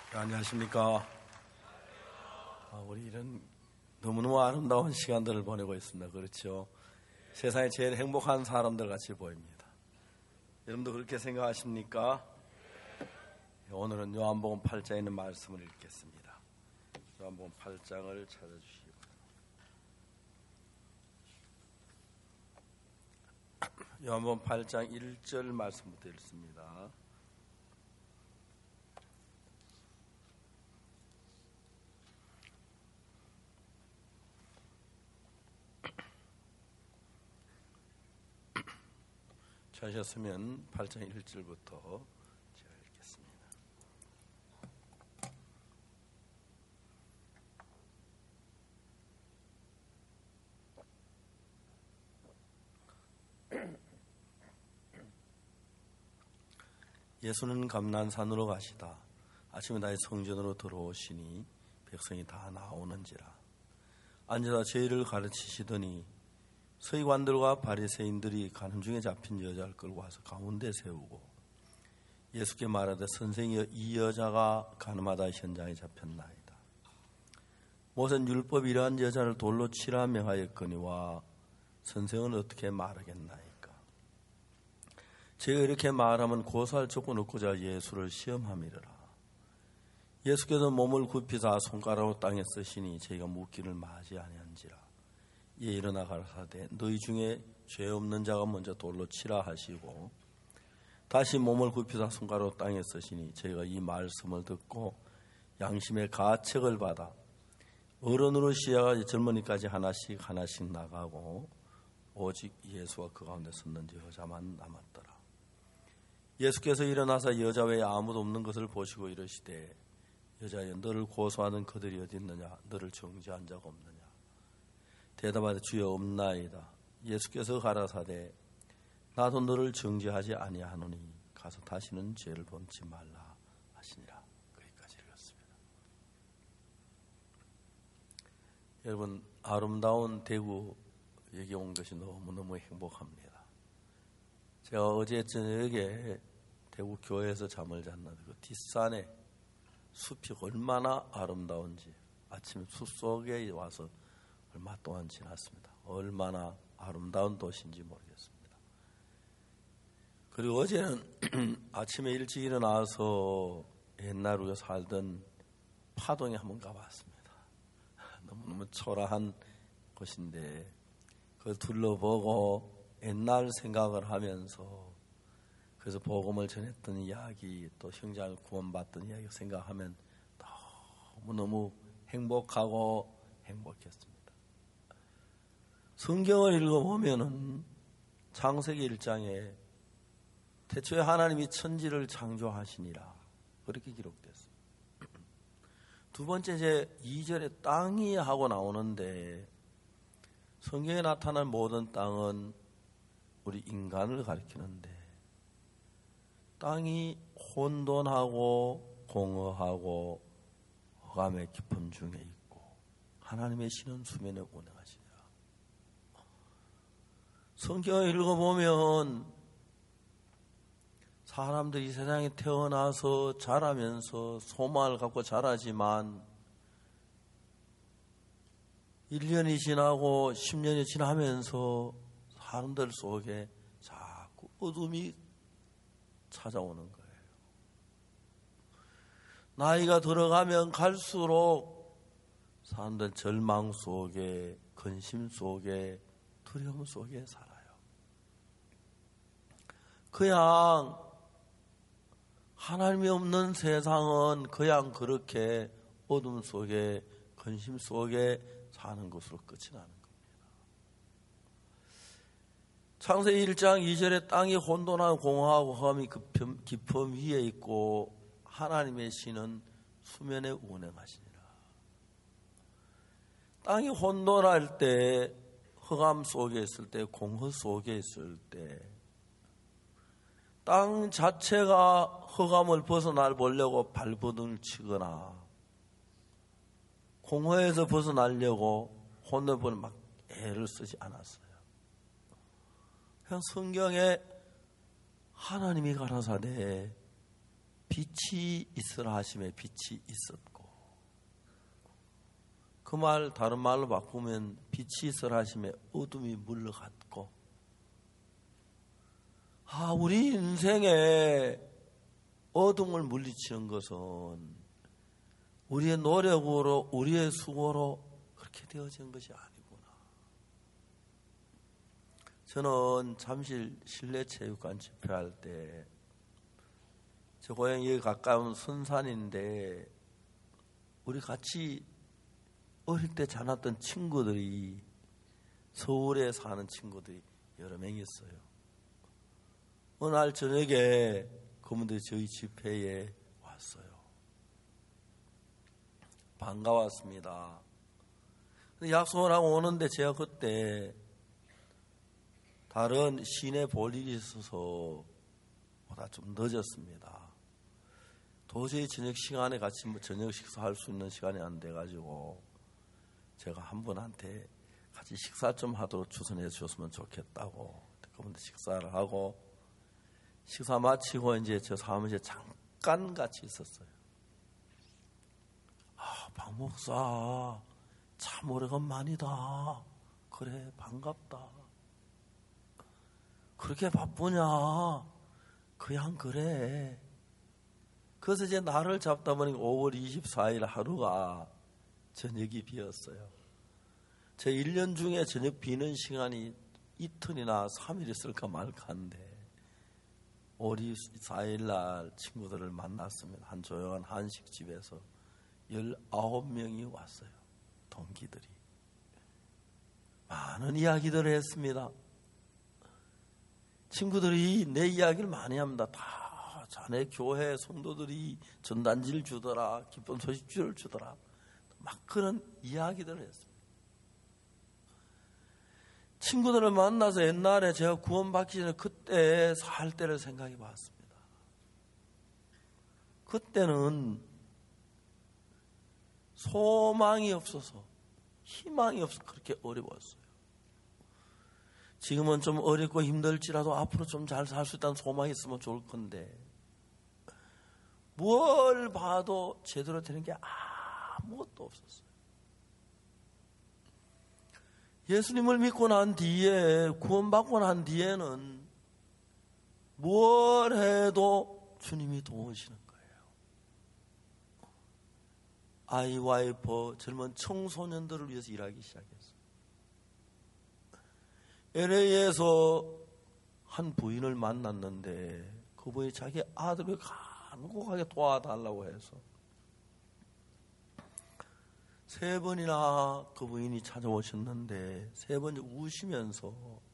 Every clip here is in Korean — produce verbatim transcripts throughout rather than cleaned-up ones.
안녕하십니까. 아, 우리 이런 너무너무 아름다운 시간들을 보내고 있습니다. 그렇죠? 세상에 제일 행복한 사람들 같이 보입니다. 여러분도 그렇게 생각하십니까? 오늘은 요한복음 팔 장에 있는 말씀을 읽겠습니다. 요한복음 팔 장을 찾아주시기 바랍니다. 요한복음 팔 장 일 절 말씀부터 읽습니다. 찾으셨으면 팔 장 일 절부터 제가 읽겠습니다. 예수는 감난산으로 가시다. 아침에 다시 성전으로 들어오시니 백성이 다 나오는지라. 앉아서 제의를 가르치시더니 서기관들과 바리새인들이 가는 중에 잡힌 여자를 끌고 와서 가운데 세우고 예수께 말하되 선생이여 이 여자가 가늠하다 현장에 잡혔나이다. 모세는 율법이 이러한 여자를 돌로 치라 명하였거니와 선생은 어떻게 말하겠나이까. 제가 이렇게 말하면 고소할 조건 얻고자 예수를 시험함이라. 예수께서 몸을 굽히사 손가락으로 땅에 쓰시니 저희가 묻기를 마지 아니한지라. 이에 일어나 가라사대 너희 중에 죄 없는 자가 먼저 돌로 치라 하시고 다시 몸을 굽히사 손가락으로 땅에 쓰시니 저희가 이 말씀을 듣고 양심의 가책을 받아 어른으로 시작하여 젊은이까지 하나씩 하나씩 나가고 오직 예수와 그 가운데 섰는 여자만 남았더라. 예수께서 일어나서 여자 외에 아무도 없는 것을 보시고 이르시되 여자여 너를 고소하는 그들이 어디 있느냐 너를 정죄한 자가 없느냐. 대답하되 주여 없나이다. 예수께서 가라사대 나도 너를 정죄하지 아니하노니 가서 다시는 죄를 범치 말라 하시니라. 거기까지 읽었습니다. 여러분 아름다운 대구 여기 온 것이 너무너무 행복합니다. 제가 어제 저녁에 대구 교회에서 잠을 잤는데 그 뒷산에 숲이 얼마나 아름다운지 아침 숲속에 와서 얼마 동안 지났습니다. 얼마나 아름다운 도시인지 모르겠습니다. 그리고 어제는 아침에 일찍 일어나서 옛날 우리가 살던 파동에 한번 가봤습니다. 너무너무 초라한 곳인데 그걸 둘러보고 옛날 생각을 하면서 그래서 복음을 전했던 이야기 또 형제를 구원받던 이야기 생각하면 너무너무 행복하고 행복했습니다. 성경을 읽어보면은 창세기 일 장에 태초에 하나님이 천지를 창조하시니라 그렇게 기록됐어요. 두 번째 제 이 절에 땅이 하고 나오는데 성경에 나타난 모든 땅은 우리 인간을 가리키는데 땅이 혼돈하고 공허하고 흑암의 깊음 중에 있고 하나님의 신은 수면에 운행하시니라. 성경을 읽어보면 사람들이 세상에 태어나서 자라면서 소망을 갖고 자라지만 일 년이 지나고 십 년이 지나면서 사람들 속에 자꾸 어둠이 찾아오는 거예요. 나이가 들어가면 갈수록 사람들 절망 속에 근심 속에 두려움 속에 살아요. 그냥 하나님이 없는 세상은 그냥 그렇게 어둠 속에 근심 속에 사는 것으로 끝이 나는 겁니다. 창세기 일 장 이 절에 땅이 혼돈하고 공허하고 흑암이 깊음 위에 있고 하나님의 신은 수면에 운행하시니라. 땅이 혼돈할 때 흑암 속에 있을 때 공허 속에 있을 때 땅 자체가 흑암을 벗어나 보려고 발버둥을 치거나 공허에서 벗어나려고 혼돈을 막 애를 쓰지 않았어요. 그냥 성경에 하나님이 가라사대 빛이 있으라 하심에 빛이 있었고, 그 말 다른 말로 바꾸면 빛이 있으라 하심에 어둠이 물러갔고. 아, 우리 인생에 어둠을 물리치는 것은 우리의 노력으로, 우리의 수고로 그렇게 되어진 것이 아니구나. 저는 잠실 실내체육관 집회할 때, 제 고향이 가까운 선산인데 우리 같이 어릴 때 자랐던 친구들이, 서울에 사는 친구들이 여러 명 있어요. 어느 날 저녁에 그분들이 저희 집회에 왔어요. 반가웠습니다. 약속을 하고 오는데 제가 그때 다른 시내 볼 일이 있어서 보다 좀 늦었습니다. 도저히 저녁 시간에 같이 저녁 식사할 수 있는 시간이 안 돼가지고 제가 한 분한테 같이 식사 좀 하도록 추천해 주셨으면 좋겠다고, 그분들 식사를 하고, 식사 마치고 이제 저 사무실에 잠깐 같이 있었어요. 아, 박 목사 참 오래간만이다. 그래, 반갑다. 그렇게 바쁘냐? 그냥 그래. 그래서 이제 날을 잡다 보니까 오월 이십사일 하루가 저녁이 비었어요. 제 일 년 중에 저녁 비는 시간이 이틀이나 삼 일 있을까 말까 한데, 오월 이십사일 날 친구들을 만났습니다. 한 조용한 한식집에서 열아홉 명이 왔어요. 동기들이. 많은 이야기들을 했습니다. 친구들이 내 이야기를 많이 합니다. 다 자네 교회 성도들이 전단지를 주더라, 기쁜 소식지를 주더라, 막 그런 이야기들을 했습니다. 친구들을 만나서 옛날에 제가 구원받기 전에 그때 살 때를 생각해 봤습니다. 그때는 소망이 없어서, 희망이 없어서 그렇게 어려웠어요. 지금은 좀 어렵고 힘들지라도 앞으로 좀 잘 살 수 있다는 소망이 있으면 좋을 건데, 뭘 봐도 제대로 되는 게 아무것도 없었어요. 예수님을 믿고 난 뒤에, 구원받고 난 뒤에는 뭘 해도 주님이 도우시는 거예요. 아이와이프, 젊은 청소년들을 위해서 일하기 시작했어요. 엘에이에서 한 부인을 만났는데 그 부인이 자기 아들을 간곡하게 도와달라고 해서 세 번이나 그 부인이 찾아오셨는데 세 번 우시면서,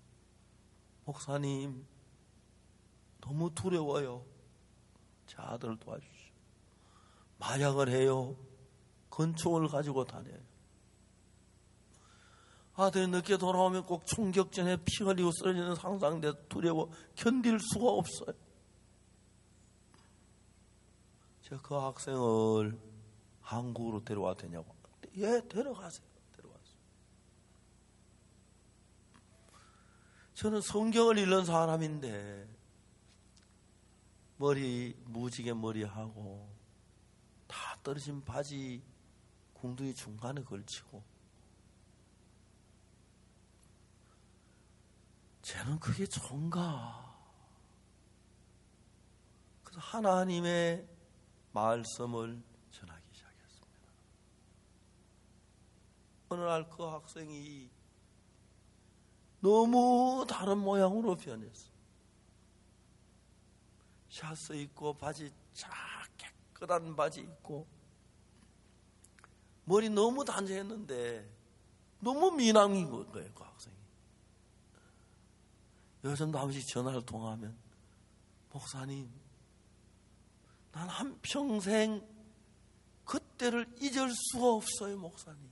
목사님 너무 두려워요. 제 아들을 도와주시오. 마약을 해요. 권총을 가지고 다녀요. 아들이 늦게 돌아오면 꼭 총격전에 피 흘리고 쓰러지는 상상돼서 두려워 견딜 수가 없어요. 제가 그 학생을 한국으로 데려와도 되냐고. 예, 데려가세요. 데려가세요. 저는 성경을 읽는 사람인데 머리, 무지개 머리하고 다 떨어진 바지 궁둥이 중간에 걸치고, 쟤는 그게 좋은가? 그래서 하나님의 말씀을 전하기 시작했습니다. 어느 날 그 학생이 너무 다른 모양으로 변했어. 샤스 입고 바지 쫙 깨끗한 바지 입고 머리 너무 단정했는데 너무 미남인 거예요, 그 학생이. 요즘도 한 번씩 전화를 통화하면, 목사님, 난 한평생 그때를 잊을 수가 없어요, 목사님.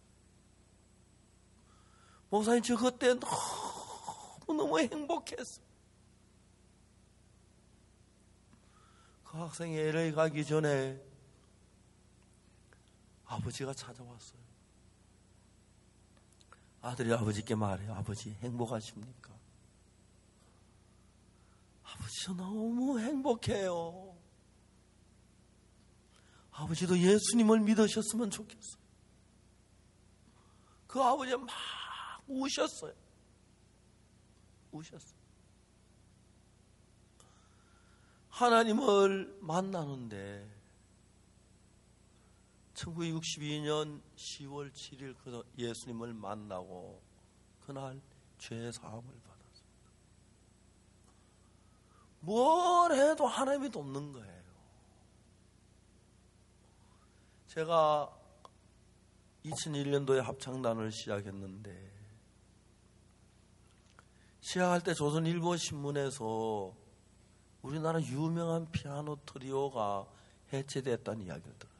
목사님, 저 그때 너무너무 행복했어요. 그 학생이 엘에이 가기 전에 아버지가 찾아왔어요. 아들이 아버지께 말해요. 아버지, 행복하십니까? 아버지, 저 너무 행복해요. 아버지도 예수님을 믿으셨으면 좋겠어요. 그 아버지 막 우셨어요. 우셨어요. 하나님을 만나는데 천구백육십이 년 시월 칠일 그 예수님을 만나고 그날 죄 사함을 받았습니다. 뭘 해도 하나님이 돕는 거예요. 제가 이천일 년도에 합창단을 시작했는데 시작할 때 조선일보 신문에서 우리나라 유명한 피아노 트리오가 해체됐다는 이야기를 들었어요.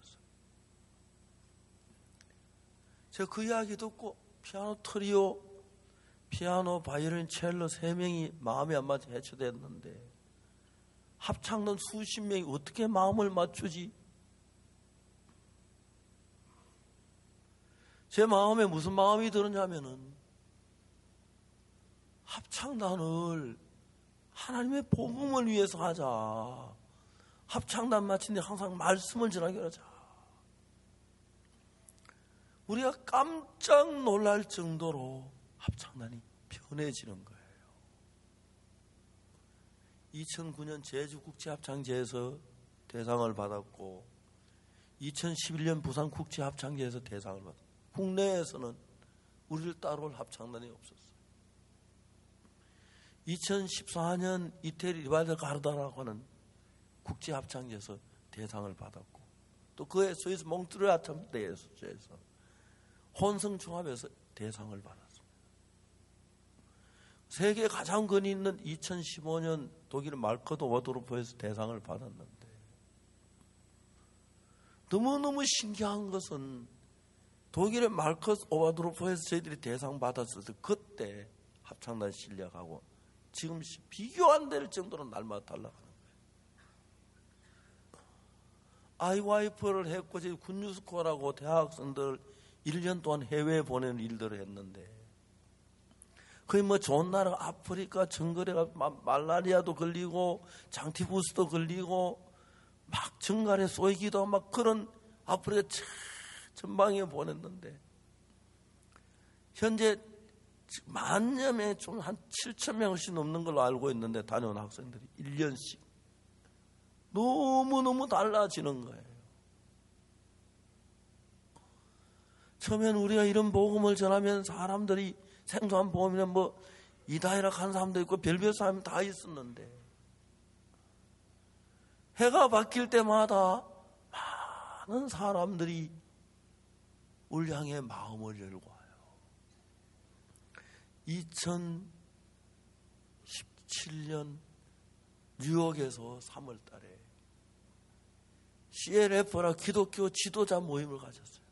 제가 그 이야기 듣고 피아노 트리오, 피아노, 바이올린, 첼로 세 명이 마음이 안 맞아 해체됐는데 합창단 수십 명이 어떻게 마음을 맞추지? 제 마음에 무슨 마음이 들었냐면은 합창단을 하나님의 복음을 위해서 하자. 합창단 마치는데 항상 말씀을 전하게 하자. 우리가 깜짝 놀랄 정도로 합창단이 편해지는 거예요. 이천구 년 제주국제합창제에서 대상을 받았고 이천십일 년 부산국제합창제에서 대상을 받았고 국내에서는 우리를 따라올 합창단이 없었어요. 이천십사 년 이태리 리발드 가르다라고 하는 국제합창제에서 대상을 받았고 또 그에 스위스 몽트르 합창대에서 혼성종합에서 대상을 받았습니다. 세계 가장 근위 있는 이천십오 년 독일 말커트 오버도르프에서 대상을 받았는데 너무너무 신기한 것은 독일의 말커트 오버도르프에서 저희들이 대상 받았을 때 그때 합창단 실력하고 지금 비교 안 될 정도로 날마다 달라가는 거예요. 아이와이프를 했고 저희 군유스코라고 대학생들 일 년 동안 해외에 보내는 일들을 했는데 거의 뭐 좋은 나라 아프리카 정글에가 말라리아도 걸리고 장티푸스도 걸리고 막 정갈에 쏘이기도 하고 막 그런 아프리카 전방에 보냈는데 현재 만여 명, 좀 한 칠천 명씩 넘는 걸로 알고 있는데 다녀온 학생들이 일 년씩 너무너무 달라지는 거예요. 처음엔 우리가 이런 복음을 전하면 사람들이 생소한 복음이면 뭐 이다이라 한 사람도 있고 별별 사람이 다 있었는데 해가 바뀔 때마다 많은 사람들이 우리 향해 마음을 열고 와요. 이천십칠 년 뉴욕에서 삼월 달에 씨엘에프라 기독교 지도자 모임을 가졌어요.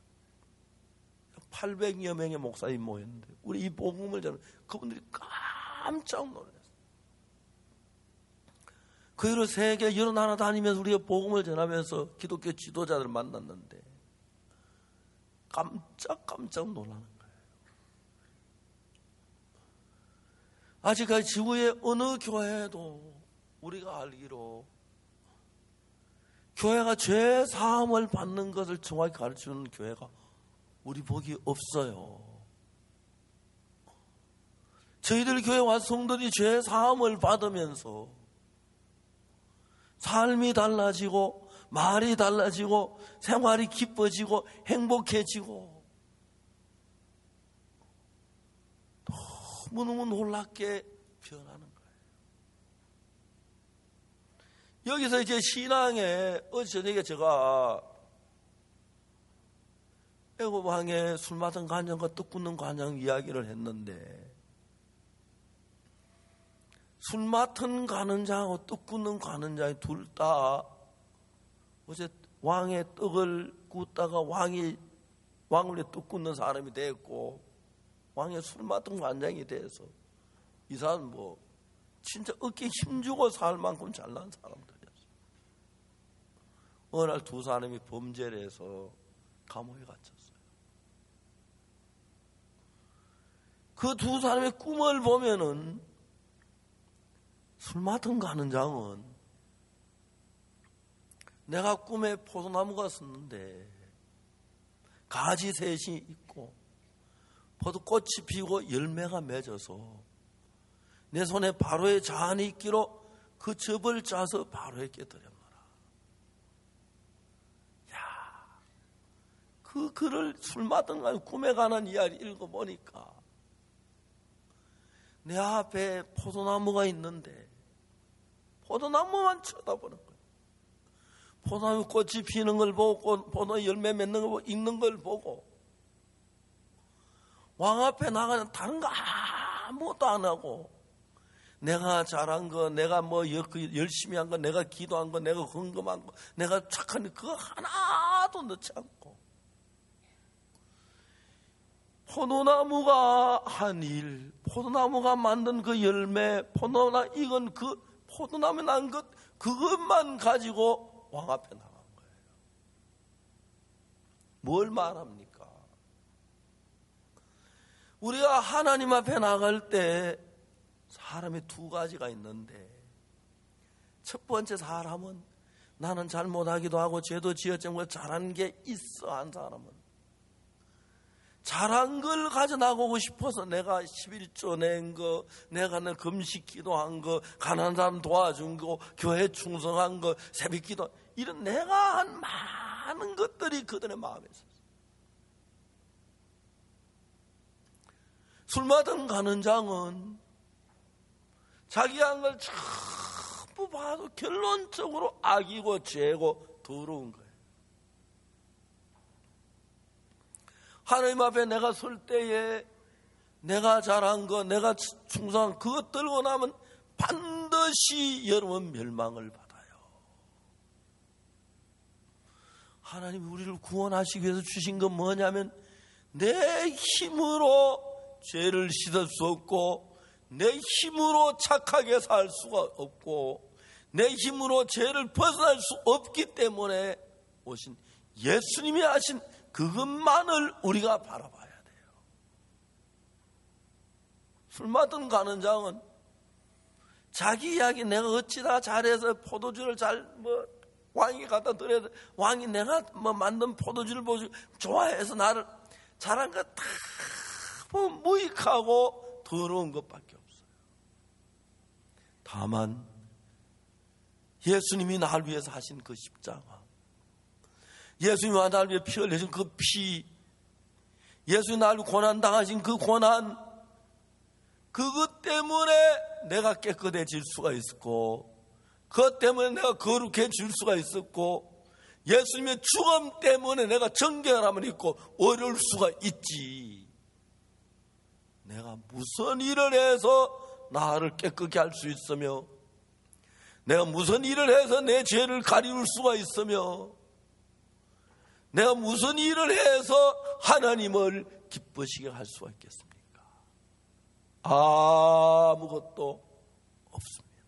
팔백여 명의 목사님 모였는데 우리 이 복음을 전하면 그분들이 깜짝 놀랐어요. 그 이후로 세계 여러 나라 다니면서 우리가 복음을 전하면서 기독교 지도자들을 만났는데 깜짝 깜짝 놀라는 거예요. 아직까지 지구의 어느 교회도 우리가 알기로 교회가 죄 사함을 받는 것을 정확히 가르치는 교회가 우리 복이 없어요. 저희들 교회 와서 성도들이 죄 사함을 받으면서 삶이 달라지고 말이 달라지고 생활이 기뻐지고 행복해지고 너무너무 놀랍게 변하는 거예요. 여기서 이제 신앙에 어제 저녁에 제가 애고방에 술 맡은 관장과 떡 굽는 관장 이야기를 했는데 술 맡은 관원장하고 떡 굽는 관원장이 둘 다 어제 왕의 떡을 굽다가 왕이 왕을 위해 떡 굽는 사람이 됐고 왕의 술 맡은 관장이 돼서 이 사람은 뭐 진짜 어깨에 힘주고 살 만큼 잘난 사람들이었어요. 어느 날 두 사람이 범죄를 해서 감옥에 갇혔어요. 그 두 사람의 꿈을 보면은 술 맡은 관원장은 내가 꿈에 포도나무가 섰는데 가지 셋이 있고 포도꽃이 피고 열매가 맺어서 내 손에 바로의 잔이 있기로 그 즙을 짜서 바로에 깨뜨렸노라. 야, 그 글을 술 마던 꿈에 관한 이야기 읽어보니까 내 앞에 포도나무가 있는데 포도나무만 쳐다보는 거예요. 포도나무 꽃이 피는 걸 보고 포도 열매 맺는 걸 보고 익는 걸 보고 왕 앞에 나가는 다른 거 아무것도 안 하고 내가 잘한 거, 내가 뭐 열심히 한 거, 내가 기도한 거, 내가 헌금한 거, 내가 착한 거 그거 하나도 넣지 않고 포도나무가 한 일, 포도나무가 만든 그 열매, 포도나 익은 그 포도나무 난 것 그것만 가지고 왕 앞에 나간 거예요. 뭘 말합니까? 우리가 하나님 앞에 나갈 때 사람이 두 가지가 있는데 첫 번째 사람은 나는 잘못하기도 하고 죄도 지었지만 잘한 게 있어 한 사람은 잘한 걸 가져 나가고 싶어서 내가 십일조 낸 거, 내가 내 금식 기도한 거, 가난한 사람 도와준 거, 교회 충성한 거, 새벽 기도 이런 내가 한 많은 것들이 그들의 마음에 있었어요. 술 마던 가는 장은 자기 한 걸 전부 봐도 결론적으로 악이고 죄고 더러운 거예요. 하나님 앞에 내가 설 때에 내가 잘한 거, 내가 충성한 그것 들고 나면 반드시 여러분 멸망을 받아요. 하나님이 우리를 구원하시기 위해서 주신 건 뭐냐면 내 힘으로 죄를 씻을 수 없고 내 힘으로 착하게 살 수가 없고 내 힘으로 죄를 벗어날 수 없기 때문에 오신 예수님이 하신 그것만을 우리가 바라봐야 돼요. 술 마던 가는 장은 자기 이야기 내가 어찌다 잘해서 포도주를 잘 뭐 왕이 갖다 드려서 왕이 내가 뭐 만든 포도주를 보고 좋아해서 나를 잘한 거 다 뭐 무익하고 더러운 것밖에 없어요. 다만 예수님이 나를 위해서 하신 그 십자가, 예수님이 나를 위해 피 흘리신 그 피, 예수님이 나를 고난 당하신 그 고난, 그것 때문에 내가 깨끗해질 수가 있었고, 그것 때문에 내가 거룩해질 수가 있었고, 예수님의 죽음 때문에 내가 정결함을 입고 어려울 수가 있지. 내가 무슨 일을 해서 나를 깨끗게 할 수 있으며, 내가 무슨 일을 해서 내 죄를 가리울 수가 있으며, 내가 무슨 일을 해서 하나님을 기쁘시게 할 수가 있겠습니까? 아무것도 없습니다.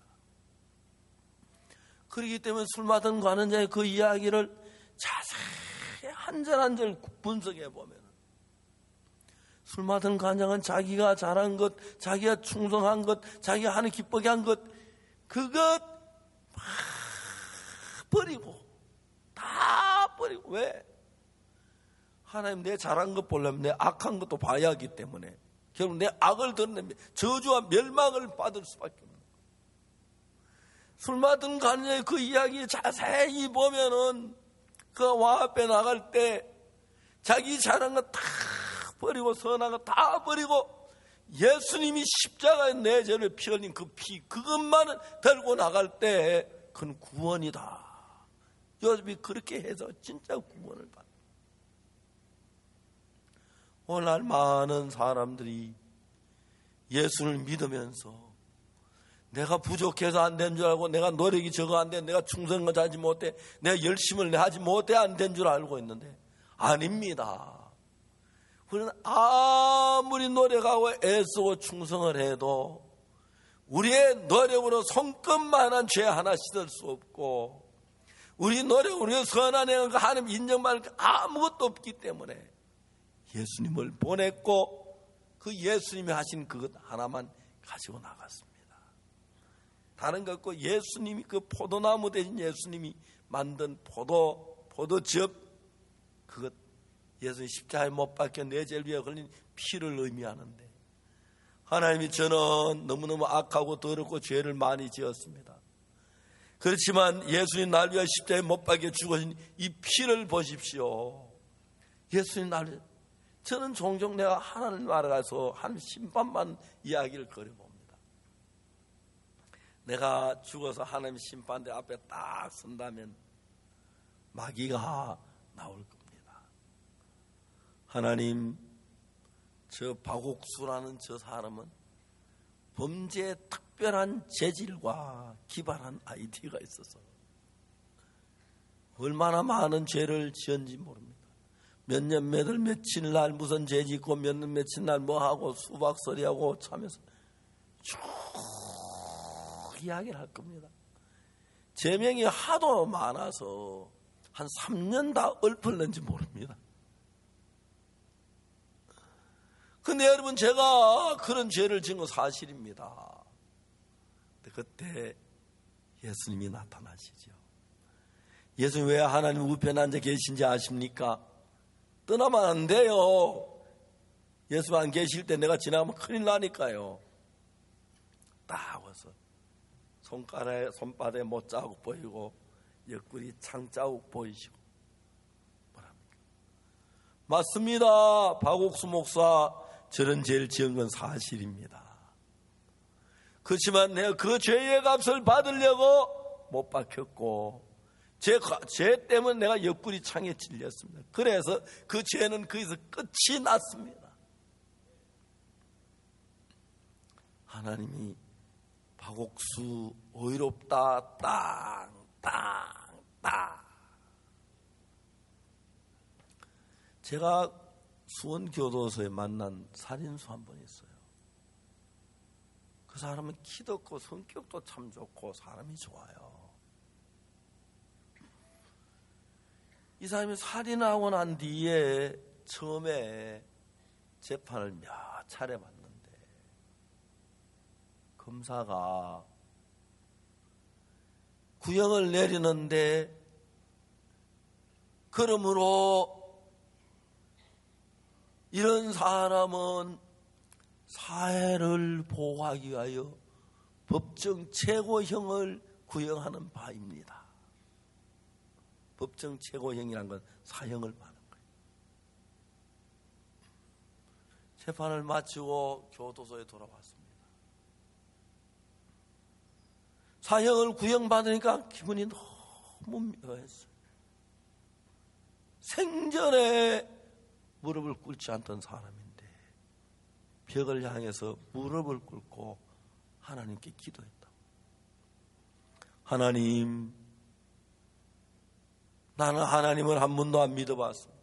그렇기 때문에 술 마던 가는 자의 그 이야기를 자세히 한 절 한 절 분석해 보면 술 마던 간장은 자기가 잘한 것, 자기가 충성한 것, 자기가 하나님 기쁘게 한 것, 그것 다 버리고 다 버리고. 왜? 하나님 내 잘한 것 보려면 내 악한 것도 봐야 하기 때문에 결국 내 악을 드러내면 저주와 멸망을 받을 수밖에 없는 거예요. 술 마던 간장의 그 이야기 자세히 보면은 그 왕 앞에 나갈 때 자기 잘한 것 다 버리고 선한 거 다 버리고 예수님이 십자가에 내 죄를 피 흘린 그 피 그것만을 들고 나갈 때 그건 구원이다. 요즘이 그렇게 해서 진짜 구원을 받아. 오늘날 많은 사람들이 예수를 믿으면서 내가 부족해서 안 된 줄 알고, 내가 노력이 적어 안 돼, 내가 충성을 하지 못해, 내가 열심을 하지 못해 안 된 줄 알고 있는데 아닙니다. 우리는 아무리 노력하고 애쓰고 충성을 해도 우리의 노력으로 손끝만한 죄 하나 씻을 수 없고, 우리 노력으로 선한 행을 하나님 인정받을 게 아무것도 없기 때문에 예수님을 보냈고 그 예수님이 하신 그것 하나만 가지고 나갔습니다. 다른 것 없고 예수님이, 그 포도나무 대신 예수님이 만든 포도, 포도즙, 그것 예수님 십자가에 못 박혀 내 죄를 위해 흘린 피를 의미하는데, 하나님이 저는 너무너무 악하고 더럽고 죄를 많이 지었습니다. 그렇지만 예수님 날 위해 십자가에 못 박혀 죽으신 이 피를 보십시오. 예수님 날 위해, 저는 종종 내가 하나님 나라에 가서 한 심판만 이야기를 거려봅니다. 내가 죽어서 하나님 심판대 앞에 딱 선다면 마귀가 나올 겁니다. 하나님, 저 박옥수라는 저 사람은 범죄에 특별한 재질과 기발한 아이디어가 있어서 얼마나 많은 죄를 지었는지 모릅니다. 몇 년 몇월 며칠 날 무슨 죄 짓고 몇 년 며칠 날 뭐하고 수박서리하고 참여서 쭉 이야기를 할 겁니다. 제명이 하도 많아서 한 삼 년 다 얽혔는지 모릅니다. 근데 여러분, 제가 그런 죄를 지은 건 사실입니다. 근데 그때 예수님이 나타나시죠. 예수님 왜 하나님 우편에 앉아 계신지 아십니까? 떠나면 안 돼요. 예수 안 계실 때 내가 지나가면 큰일 나니까요. 딱 와서 손가락에, 손바닥에 못 자국 보이고 옆구리 창자국 보이시고 뭐랍니까? 맞습니다. 박옥수 목사 저런 죄를 지은 건 사실입니다. 그렇지만 내가 그 죄의 값을 받으려고 못 박혔고 제, 죄 때문에 내가 옆구리 창에 찔렸습니다. 그래서 그 죄는 거기서 끝이 났습니다. 하나님이 박옥수 의롭다 땅 땅 땅. 제가 수원교도소에 만난 살인수 한 번 있어요. 그 사람은 키도 크고 성격도 참 좋고 사람이 좋아요. 이 사람이 살인하고 난 뒤에 처음에 재판을 몇 차례 받는데 검사가 구형을 내리는데, 그러므로 이런 사람은 사회를 보호하기 위하여 법정 최고형을 구형하는 바입니다. 법정 최고형이란 건 사형을 받는 거예요. 재판을 마치고 교도소에 돌아왔습니다. 사형을 구형받으니까 기분이 너무 묘했어요. 생전에 무릎을 꿇지 않던 사람인데 벽을 향해서 무릎을 꿇고 하나님께 기도했다. 하나님, 나는 하나님을 한 번도 안 믿어봤습니다.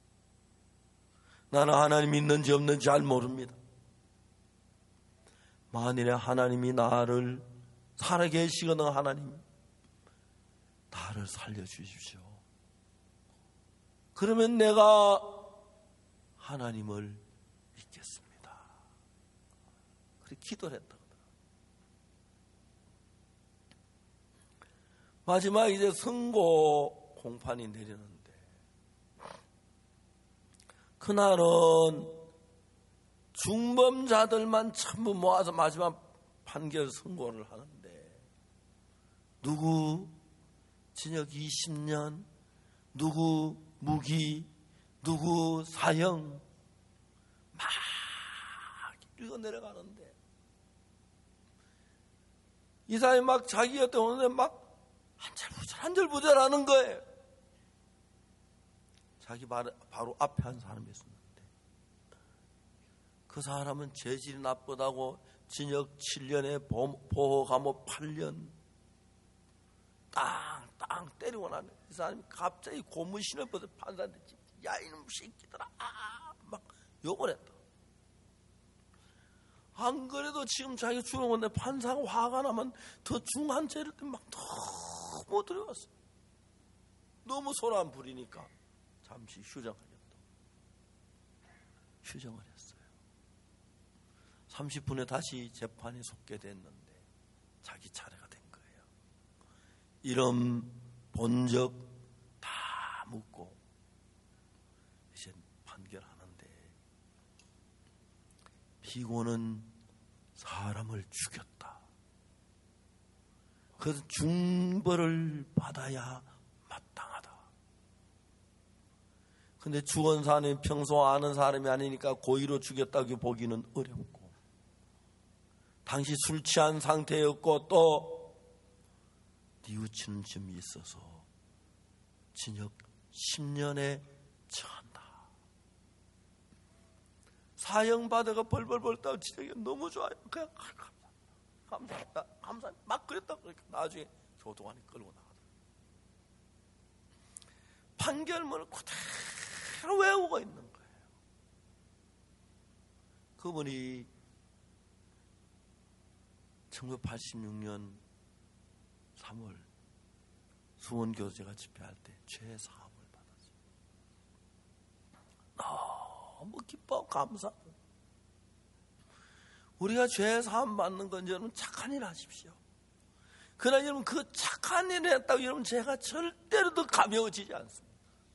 나는 하나님 있는지 없는지 잘 모릅니다. 만일에 하나님이 나를 살아계시거나 하나님 나를 살려주십시오. 그러면 내가 하나님을 믿겠습니다. 그렇게 기도를 했다고. 마지막 이제 선고 공판이 내리는데, 그날은 중범자들만 전부 모아서 마지막 판결 선고를 하는데, 누구 징역 이십 년, 누구 무기, 누구 사형 막 읽어 내려가는데, 이 사람이 막 자기 곁에 오는데 막 한절부절 한절부절하는 거예요. 자기 바로, 바로 앞에 한 사람이 있었는데, 그 사람은 죄질이 나쁘다고 징역 칠 년에 보호 감옥 팔 년 땅땅 때리고 나면 이 사람이 갑자기 고무신을 벗어 판사한테 야 이놈 새끼들아 아, 막 욕을 했다. 안 그래도 지금 자기 죽은 건데 판사가 화가 나면 더 중한 죄를 막 너무 들어갔어. 너무 소란 부리니까 잠시 휴정하겠다. 휴정을 했어요. 삼십 분에 다시 재판이 속게됐는데 자기 차례가 된 거예요. 이런 본 적 다 묻고 이제 판결하는데 피고는 사람을 죽였다. 그래서 중벌을 받아야 마땅하다. 근데 죽은 사람이 평소 아는 사람이 아니니까 고의로 죽였다고 보기는 어렵고, 당시 술 취한 상태였고 또 뉘우치는 점이 있어서 징역 십 년에 처한다. 사형받아가 벌벌벌 떠 지적이 너무 좋아요. 그냥 감사합니다. 감사합니다. 막 그랬다. 그러니까 나중에 교도관이 끌고 나가더라. 판결문을 그대로 외우고 있는 거예요. 그분이 천구백팔십육 년 삼월 수원교제가 집회할 때 죄사함을 받았어요. 너무 기뻐 감사하고, 우리가 죄사함 받는 건 여러분 착한 일 하십시오. 그러나 여러분 그 착한 일을 했다고 여러분 제가 절대로 더 가벼워지지 않습니다.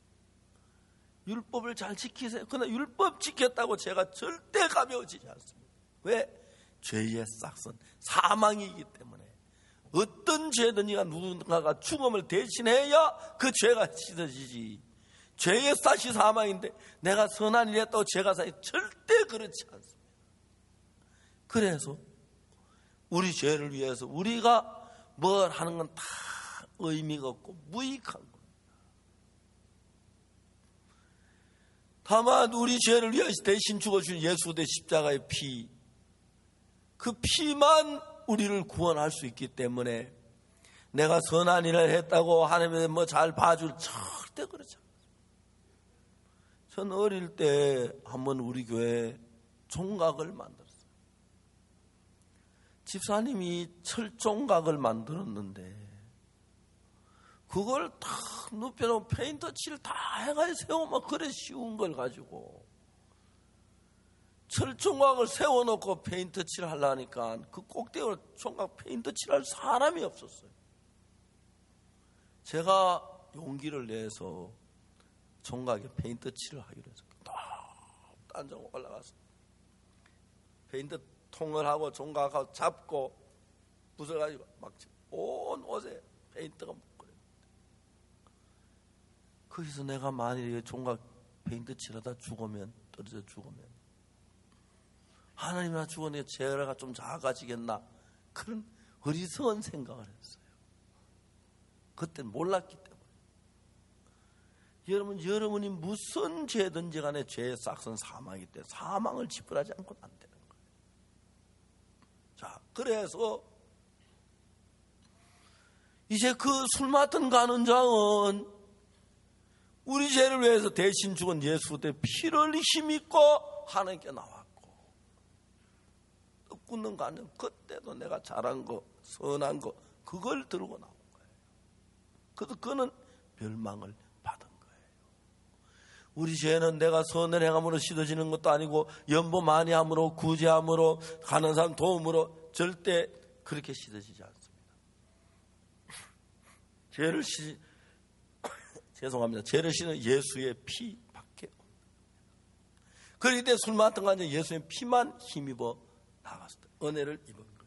율법을 잘 지키세요. 그러나 율법 지켰다고 제가 절대 가벼워지지 않습니다. 왜? 죄의 싹은 사망이기 때문에 어떤 죄든지가 누군가가 죽음을 대신해야 그 죄가 씻어지지, 죄의 싹이 사망인데 내가 선한 일 했다고 죄가 사이 절대 그렇지 않습니다. 그래서 우리 죄를 위해서 우리가 뭘 하는 건 다 의미가 없고 무익한 겁니다. 다만 우리 죄를 위해서 대신 죽어준 예수 대 십자가의 피, 그 피만 우리를 구원할 수 있기 때문에 내가 선한 일을 했다고 하나님이 뭐 잘 봐줄, 절대 그렇지 않습니다. 전 어릴 때 한번 우리 교회에 종각을 만들었어요. 집사님이 철종각을 만들었는데 그걸 다 눕혀놓고 페인트 칠을 다 해가지고 세우면 그래 쉬운 걸 가지고 철종각을 세워놓고 페인트 칠을 하려니까 그 꼭대기로 종각 페인트 칠할 사람이 없었어요. 제가 용기를 내서 종각에 페인트 칠을 하기로 해서 딴정 올라가서 페인트 통을 하고 종각하고 잡고 부숴가지고 막 온 옷에 페인트가 묻고, 거기서 내가 만일에 종각 페인트 칠하다 죽으면, 떨어져 죽으면 하나님이나 죽었는데 죄가 좀 작아지겠나, 그런 어리석은 생각을 했어요. 그때는 몰랐기 때문에. 여러분, 여러분이 무슨 죄든지 간에 죄의 싹은 사망이기 때문에 사망을 지불하지 않고는 안 되는 거예요. 자, 그래서 이제 그 술 맡은 간원장은 우리 죄를 위해서 대신 죽은 예수 대 피를 힘입고 하나님께 나왔고, 또 굳는 간원, 그때도 내가 잘한 거, 선한 거, 그걸 들고 나온 거예요. 그래서 그는 멸망을 받은 거예요. 우리 죄는 내가 선을 행함으로 씻어지는 것도 아니고 연보 많이 함으로, 구제함으로, 가는 사람 도움으로 절대 그렇게 씻어지지 않습니다. 죄를 씻 죄송합니다. 죄를 씻는 예수의 피밖에 없습니다. 그럴 때 술 맡은 간에 예수의 피만 힘입어 나갔을 때 은혜를 입은 거죠.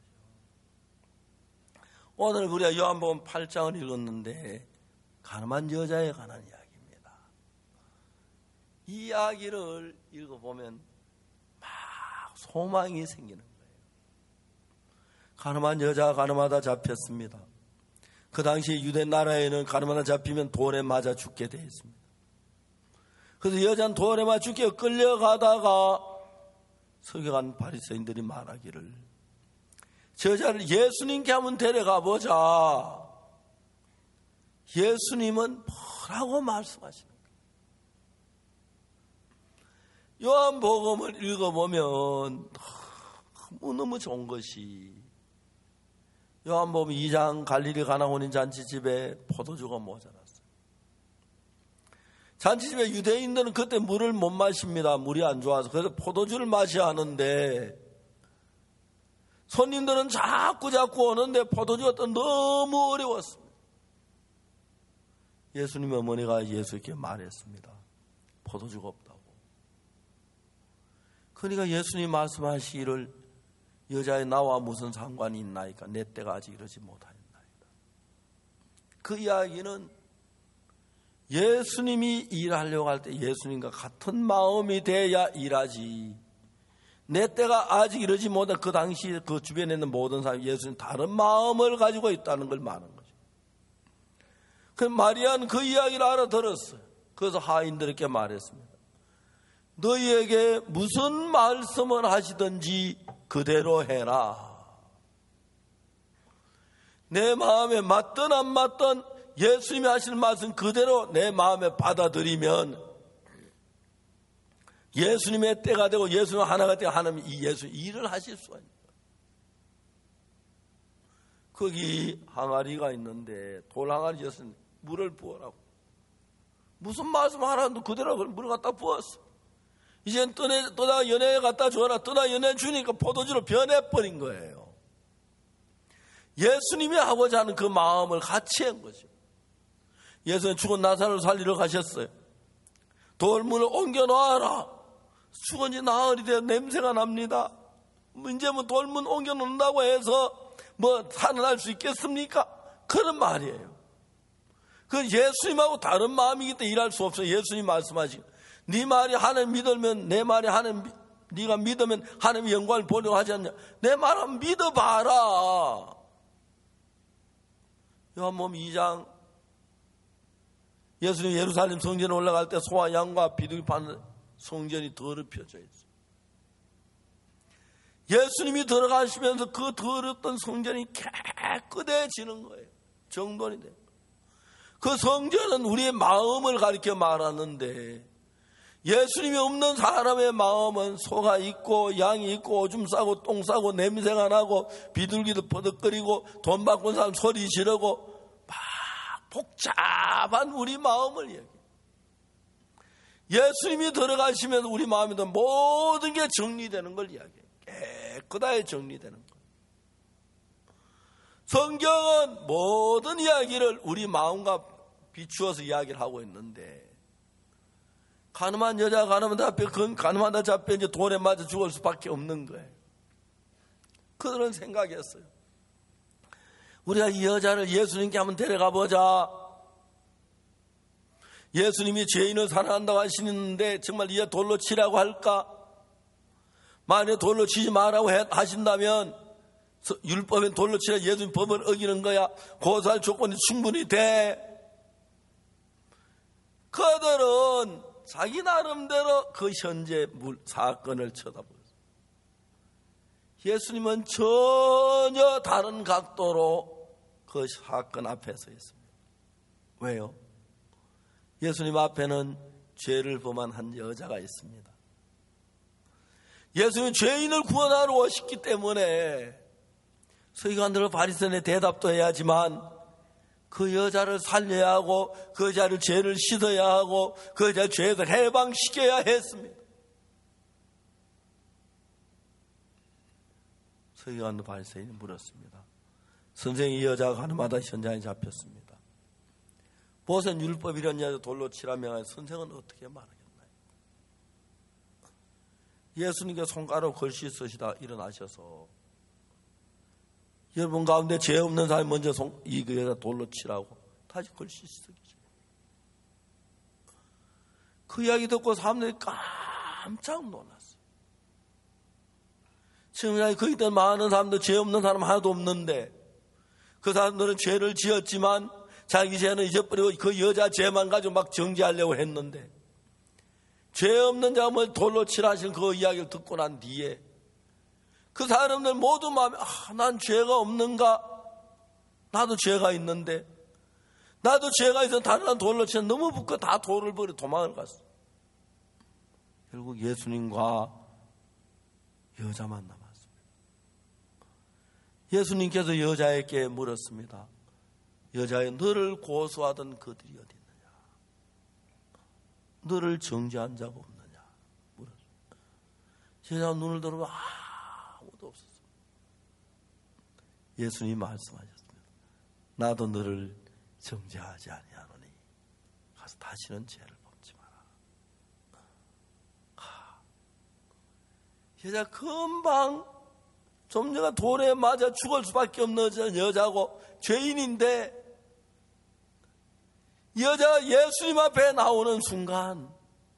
오늘 우리가 요한복음 팔 장을 읽었는데 가늠한 여자에 관한 이야기입니다. 이 이야기를 읽어보면 막 소망이 생기는 거예요. 가늠한 여자가 가늠하다 잡혔습니다. 그 당시 유대 나라에는 가늠하다 잡히면 돌에 맞아 죽게 되어 있습니다. 그래서 여자는 돌에 맞아 죽게 끌려가다가 서기관 바리새인들이 말하기를, 저 여자를 예수님께 한번 데려가 보자. 예수님은 뭐라고 말씀하시는 거예요? 요한복음을 읽어보면 너무너무 좋은 것이, 요한복음 이 장 갈릴리 가나 혼인 잔치집에 포도주가 모자랐어요. 잔치집에 유대인들은 그때 물을 못 마십니다. 물이 안 좋아서. 그래서 포도주를 마셔야 하는데 손님들은 자꾸 자꾸 오는데 포도주가 또 너무 어려웠습니다. 예수님 어머니가 예수께 말했습니다. 포도주가 없다고. 그러니까 예수님 말씀하시기를 여자의 나와 무슨 상관이 있나이까? 내 때가 아직 이르지 못하였나이다. 그 이야기는 예수님이 일하려고 할 때 예수님과 같은 마음이 돼야 일하지. 내 때가 아직 이르지 못한 그 당시 그 주변에 있는 모든 사람이 예수님 다른 마음을 가지고 있다는 걸 말하는 거죠. 그 마리아는 그 이야기를 알아들었어요. 그래서 하인들에게 말했습니다. 너희에게 무슨 말씀을 하시든지 그대로 해라. 내 마음에 맞든 안 맞든 예수님이 하시는 말씀 그대로 내 마음에 받아들이면 예수님의 때가 되고 예수님 하나가 되고 하나님 이 예수 일을 하실 수가 있는 거예요. 거기 항아리가 있는데 돌 항아리 예수님 물을 부어라고. 무슨 말씀 하나도 그대로 물을 갖다 부었어. 이젠 떠내, 떠나 연애에 갖다 줘라. 떠나 연애 주니까 포도주로 변해버린 거예요. 예수님이 하고자 하는 그 마음을 같이 한 거죠. 예수님 죽은 나사로를 살리러 가셨어요. 돌문을 옮겨 놔라. 죽은 지 나흘이 되어 냄새가 납니다. 이제 뭐 돌문 옮겨 놓는다고 해서 뭐 살아날 수 있겠습니까? 그런 말이에요. 그 예수님하고 다른 마음이기 때문에 일할 수 없어요. 예수님 말씀하시고 네 말이 하나님 믿으면 내 말이 하나님 네가 믿으면 하나님의 영광을 보려고 하지 않냐. 내 말은 믿어봐라. 요한복음 이 장 예수님 예루살렘 성전에 올라갈 때 소와 양과 비둘기 파는 성전이 더럽혀져 있어요. 예수님이 들어가시면서 그 더럽던 성전이 깨끗해지는 거예요. 정돈이 돼요. 그 성전은 우리의 마음을 가리켜 말하는데 예수님이 없는 사람의 마음은 소가 있고 양이 있고 오줌 싸고 똥 싸고 냄새가 나고 비둘기도 버덕거리고 돈 받고 사람 소리 지르고 막 복잡한 우리 마음을 얘기해요. 예수님이 들어가시면서 우리 마음에도 모든 게 정리되는 걸 이야기해요. 깨끗하게 정리되는 것. 성경은 모든 이야기를 우리 마음과 비추어서 이야기를 하고 있는데 가늠한 여자가 가늠한 자 앞에 가늠한 자 앞에 이제 돌에 맞아 죽을 수밖에 없는 거예요. 그들은 생각했어요. 우리가 이 여자를 예수님께 한번 데려가 보자. 예수님이 죄인을 사랑한다고 하시는데 정말 이제 돌로 치라고 할까? 만약에 돌로 치지 말라고 하신다면 율법엔 돌로 치라 예수님 법을 어기는 거야. 고소할 조건이 충분히 돼. 그들은 자기 나름대로 그 현재 사건을 쳐다보았어요. 예수님은 전혀 다른 각도로 그 사건 앞에 서 있습니다. 왜요? 예수님 앞에는 죄를 범한 한 여자가 있습니다. 예수님은 죄인을 구원하러 오셨기 때문에 서기관들과 바리새인의 대답도 해야지만 그 여자를 살려야 하고 그 여자를 죄를 씻어야 하고 그 여자를 죄에서 해방시켜야 했습니다. 서기관도 바리새인이 물었습니다. 선생님, 이 여자가 가늠하다 현장에 잡혔습니다. 모세는 율법 이런 여자 돌로 치라 명하여 선생은 어떻게 말하겠나요? 예수님께 손가락 글씨 쓰시다 일어나셔서 여러분 가운데 죄 없는 사람이 먼저 손, 이 여자 돌로 치라고 다시 글씨 쓰기죠. 그 이야기 듣고 사람들이 깜짝 놀랐어요. 지금 거기 있던 많은 사람들 죄 없는 사람 하나도 없는데 그 사람들은 죄를 지었지만 자기 죄는 잊어버리고 그 여자 죄만 가지고 막 정죄하려고 했는데 죄 없는 자를 돌로 치라 하시는 그 이야기를 듣고 난 뒤에 그 사람들 모두 마음에 아, 난 죄가 없는가? 나도 죄가 있는데 나도 죄가 있어 다른 사람 돌로 치면 너무 부끄러워 다 돌을 버리고 도망을 갔어. 결국 예수님과 여자만 남았습니다. 예수님께서 여자에게 물었습니다. 여자여, 너를 고소하던 그들이 어디 있느냐? 너를 정죄한 자가 없느냐? 물었습니다. 여자가 눈을 들어보면 아무도 없었습니다. 예수님이 말씀하셨습니다. 나도 너를 정죄하지 아니하노니 다시는 죄를 범치 마라. 하, 여자 금방 좀 전에 돌에 맞아 죽을 수밖에 없는 여자고 죄인인데 여자가 예수님 앞에 나오는 순간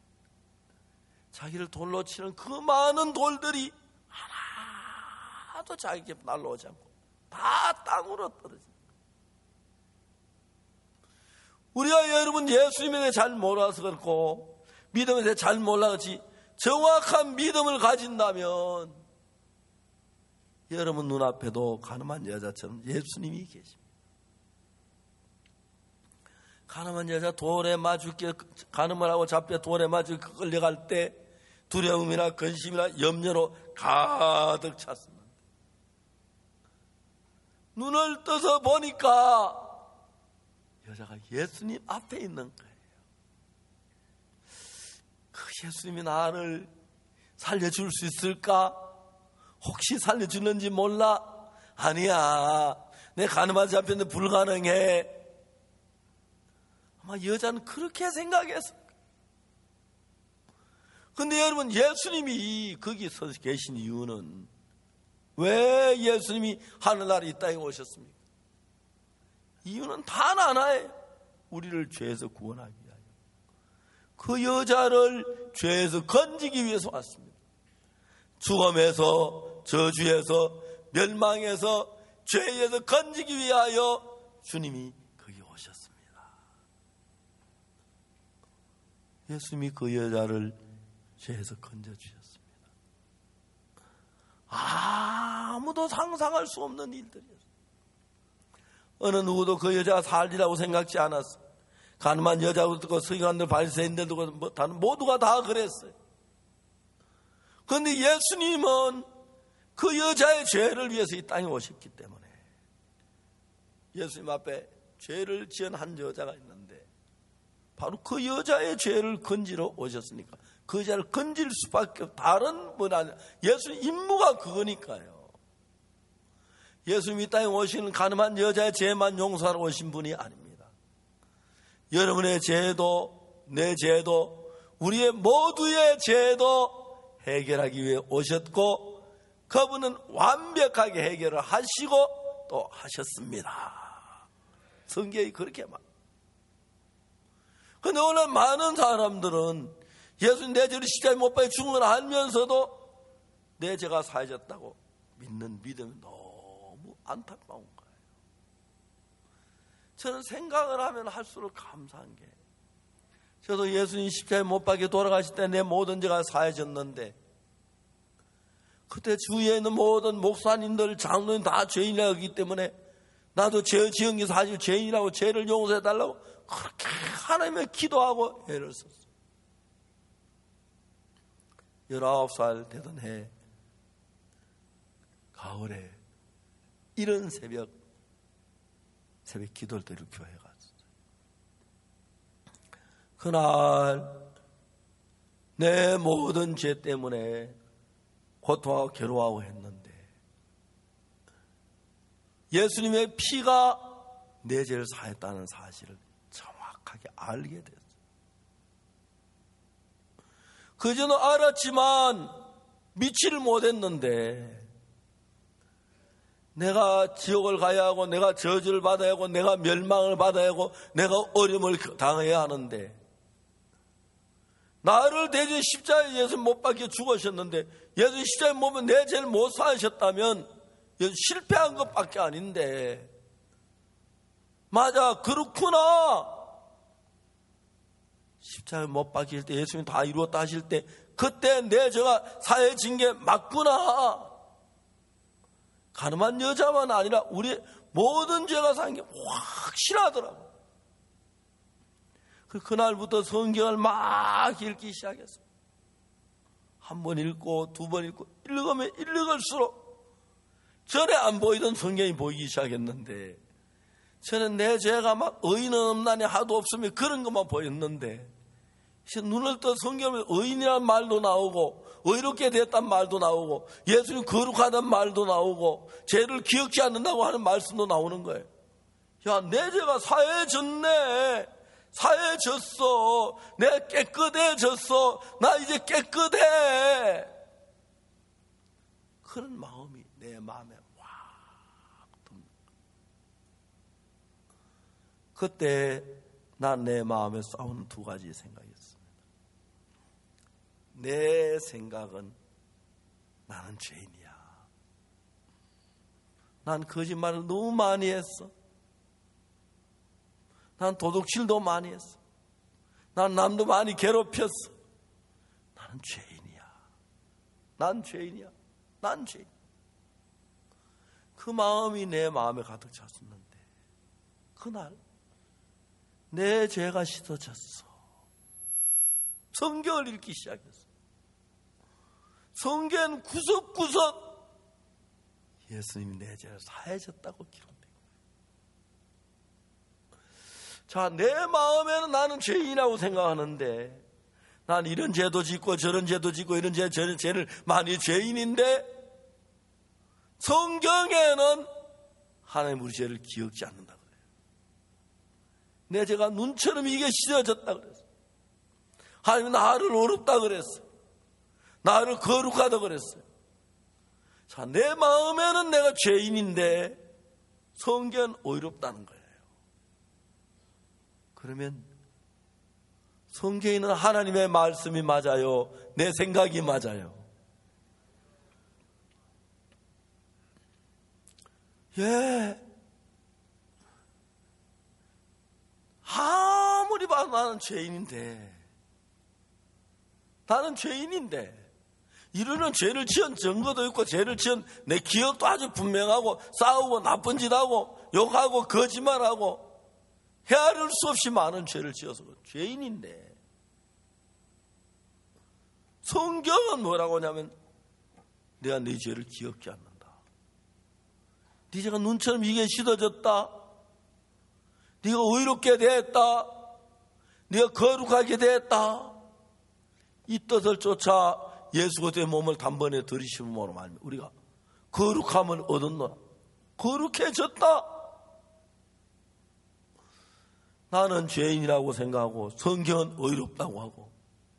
자기를 돌로 치는 그 많은 돌들이 하나도 자기에게 날라오지 않고 다 땅으로 떨어집니다. 우리가 여러분 예수님에 대해 잘 몰라서 그렇고 믿음에 대해 잘 몰라서 정확한 믿음을 가진다면 여러분 눈앞에도 가늠한 여자처럼 예수님이 계십니다. 가늠한 여자 돌에 맞을게 가늠을 하고 잡혀 돌에 맞을 끌려갈 때 두려움이나 근심이나 염려로 가득 찼습니다. 눈을 떠서 보니까 여자가 예수님 앞에 있는 거예요. 그 예수님이 나를 살려줄 수 있을까? 혹시 살려주는지 몰라? 아니야, 내 가늠하지 잡혔는데 불가능해. 아마 여자는 그렇게 생각했어. 근데 여러분 예수님이 거기서 계신 이유는 왜 예수님이 하늘나라에 이 땅에 오셨습니까? 이유는 단 하나예요. 우리를 죄에서 구원하기 위하여. 그 여자를 죄에서 건지기 위해서 왔습니다. 죽음에서, 저주에서, 멸망에서, 죄에서 건지기 위하여 주님이 거기 오셨습니다. 예수님이 그 여자를 죄에서 건져주셨습니다. 아무도 상상할 수 없는 일들이었어요. 어느 누구도 그 여자가 살리라고 생각지 않았어요. 가늠한 여자도 그렇고 서기관들 바리새인들도 그렇고 모두가 다 그랬어요. 그런데 예수님은 그 여자의 죄를 위해서 이 땅에 오셨기 때문에 예수님 앞에 죄를 지은 한 여자가 있는데 바로 그 여자의 죄를 건지러 오셨으니까 그 여자를 건질 수밖에 없, 다른 분 아니라 예수님 임무가 그거니까요. 예수님이 이 땅에 오시는 가늠한 여자의 죄만 용서하러 오신 분이 아닙니다. 여러분의 죄도 내 죄도 우리의 모두의 죄도 해결하기 위해 오셨고 그분은 완벽하게 해결을 하시고 또 하셨습니다. 성경이 그렇게 말. 그런데 오늘 많은 사람들은 예수님 내 죄를 십자가에 못 박혀 죽은 걸 알면서도 내 죄가 사해졌다고 믿는 믿음이 너무 안타까운 거예요. 저는 생각을 하면 할수록 감사한 게 저도 예수님 십자가에 못 박혀 돌아가실 때 내 모든 죄가 사해졌는데 그때 주위에 있는 모든 목사님들 장로님 다 죄인이라고 하기 때문에 나도 죄 지은 게 사실 죄인이라고 죄를 용서해달라고 그렇게 하나님의 기도하고 애를 썼어요. 열아홉 살 되던 해 가을에 이른 새벽 새벽 기도를 드리러 교회에 갔어요. 그날 내 모든 죄 때문에 고통하고 괴로워하고 했는데 예수님의 피가 내 죄를 사했다는 사실을 정확하게 알게 됐어요. 그전에 알았지만 믿지를 못했는데 내가 지옥을 가야 하고 내가 저주를 받아야 하고 내가 멸망을 받아야 하고 내가 어려움을 당해야 하는데 나를 대신 십자가에 예수 못 박혀 죽으셨는데 예수 십자가에 못 박혀 내 죄를 못 사하셨다면 실패한 것밖에 아닌데 맞아 그렇구나. 십자가에 못 박힐 때 예수님이 다 이루었다 하실 때 그때 내 죄가 사해진 게 맞구나. 가늠한 여자만 아니라 우리 모든 죄가 사한 게 확실하더라고. 그날부터 성경을 막 읽기 시작했어요. 한 번 읽고 두 번 읽고 읽으면 읽을수록 전에 안 보이던 성경이 보이기 시작했는데 저는 내 죄가 막 의인은 없나니 하도 없으면 그런 것만 보였는데 눈을 떠 성경에 의인이라는 말도 나오고 의롭게 됐단 말도 나오고 예수님 거룩하단 말도 나오고 죄를 기억지 않는다고 하는 말씀도 나오는 거예요. 야, 내 죄가 사해졌네. 사해졌어. 내가 깨끗해졌어. 나 이제 깨끗해. 그런 마음이 내 마음에 확 듭니다. 그때 난 내 마음에 싸우는 두 가지 생각이 있습니다. 내 생각은 나는 죄인이야. 난 거짓말을 너무 많이 했어. 난 도둑질도 많이 했어. 난 남도 많이 괴롭혔어. 나는 죄인이야. 난 죄인이야. 난 죄인. 그 마음이 내 마음에 가득 찼었는데 그날 내 죄가 씻어졌어. 성경을 읽기 시작했어. 성경 구석구석 예수님이 내 죄를 사해졌다고 기록되고. 자, 내 마음에는 나는 죄인이라고 생각하는데, 난 이런 죄도 짓고 저런 죄도 짓고 이런 죄 저런 죄를 많이 죄인인데, 성경에는 하나님 우리 죄를 기억지 않는다 그래요. 내 죄가 눈처럼 이게 씻어졌다 그랬어. 하나님 나를 어렵다 그랬어. 나를 거룩하다 그랬어요. 자, 내 마음에는 내가 죄인인데 성경은 의롭다는 거예요. 그러면 성경에 있는 하나님의 말씀이 맞아요? 내 생각이 맞아요? 예. 아무리 봐도 나는 죄인인데, 나는 죄인인데, 이러는 죄를 지은 증거도 있고 죄를 지은 내 기억도 아주 분명하고 싸우고 나쁜 짓하고 욕하고 거짓말하고 헤아릴 수 없이 많은 죄를 지어서 죄인인데, 성경은 뭐라고 하냐면 내가 네 죄를 기억지 않는다. 네 죄가 눈처럼 이게 씻어졌다. 네가 의롭게 됐다. 네가 거룩하게 됐다. 이 뜻을 쫓아 예수 그리스도의 몸을 단번에 들이심으로 말미암아 우리가 거룩함을 얻었노라. 거룩해졌다. 나는 죄인이라고 생각하고 성경은 의롭다고 하고,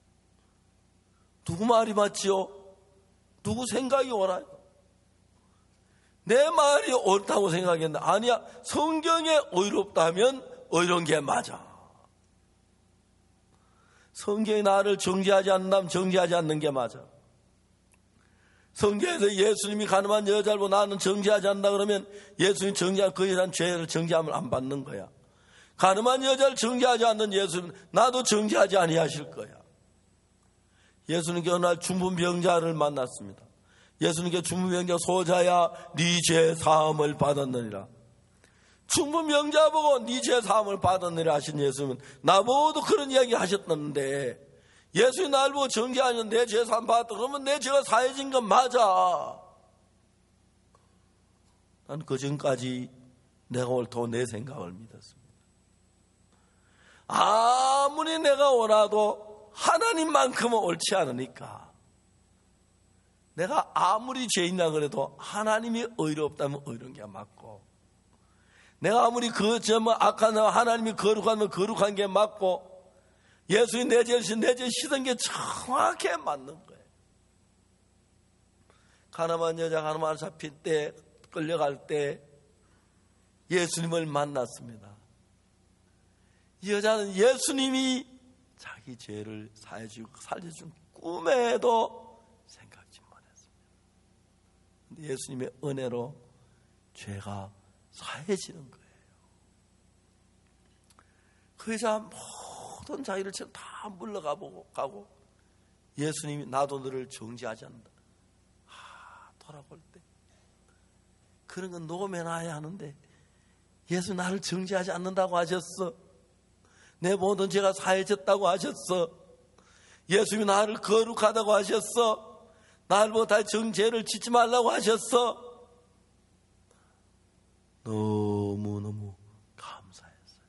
누구 말이 맞지요? 누구 생각이 옳아요? 내 말이 옳다고 생각했는데 아니야, 성경에 의롭다면 의로운 게 맞아. 성경이 나를 정죄하지 않는다면 정죄하지 않는 게 맞아. 성경에서 예수님이 가늠한 여자를 보고 나는 정죄하지 않는다 그러면 예수님이 정죄한 그 여자는 죄를 정죄함을 안 받는 거야. 가늠한 여자를 정죄하지 않는 예수님 나도 정죄하지 아니하실 거야. 예수님께 어느 날 중풍병자를 만났습니다. 예수님께 중풍병자 소자야 네 죄 사함을 받았느니라. 중풍병자 보고 네 죄 사함을 받았느니라 하신 예수님은 나보고도 그런 이야기 하셨는데, 예수님 날 보고 정죄하면 내 죄 사함 받았다 그러면 내 죄가 사해진 건 맞아. 난 그전까지 내가 옳다고 내 생각을 믿었습니다. 아무리 내가 옳아도 하나님만큼은 옳지 않으니까, 내가 아무리 죄인이라 그래도 하나님이 의롭다면 의로운 게 맞고, 내가 아무리 그 점은 악하다면 하나님이 거룩하면 거룩한 게 맞고, 예수님 내 죄를 내 죄 씻은 게 정확하게 맞는 거예요. 가늠한 여자가 가늠하러 잡힐 때, 끌려갈 때 예수님을 만났습니다. 이 여자는 예수님이 자기 죄를 사해주고 살려준 꿈에도 생각지 못했습니다. 근데 예수님의 은혜로 죄가 사해지는 거예요. 그 여자 모든 자기를 다 물러가 보고 가고, 예수님이 나도 너를 정죄하지 않는다. 아, 돌아볼 때 그런 건 녹음해놔야 하는데, 예수 나를 정죄하지 않는다고 하셨어. 내 모든 죄가 사해졌다고 하셨어. 예수님이 나를 거룩하다고 하셨어. 나를 보고 다 정죄를 짓지 말라고 하셨어. 너무너무 감사했어요.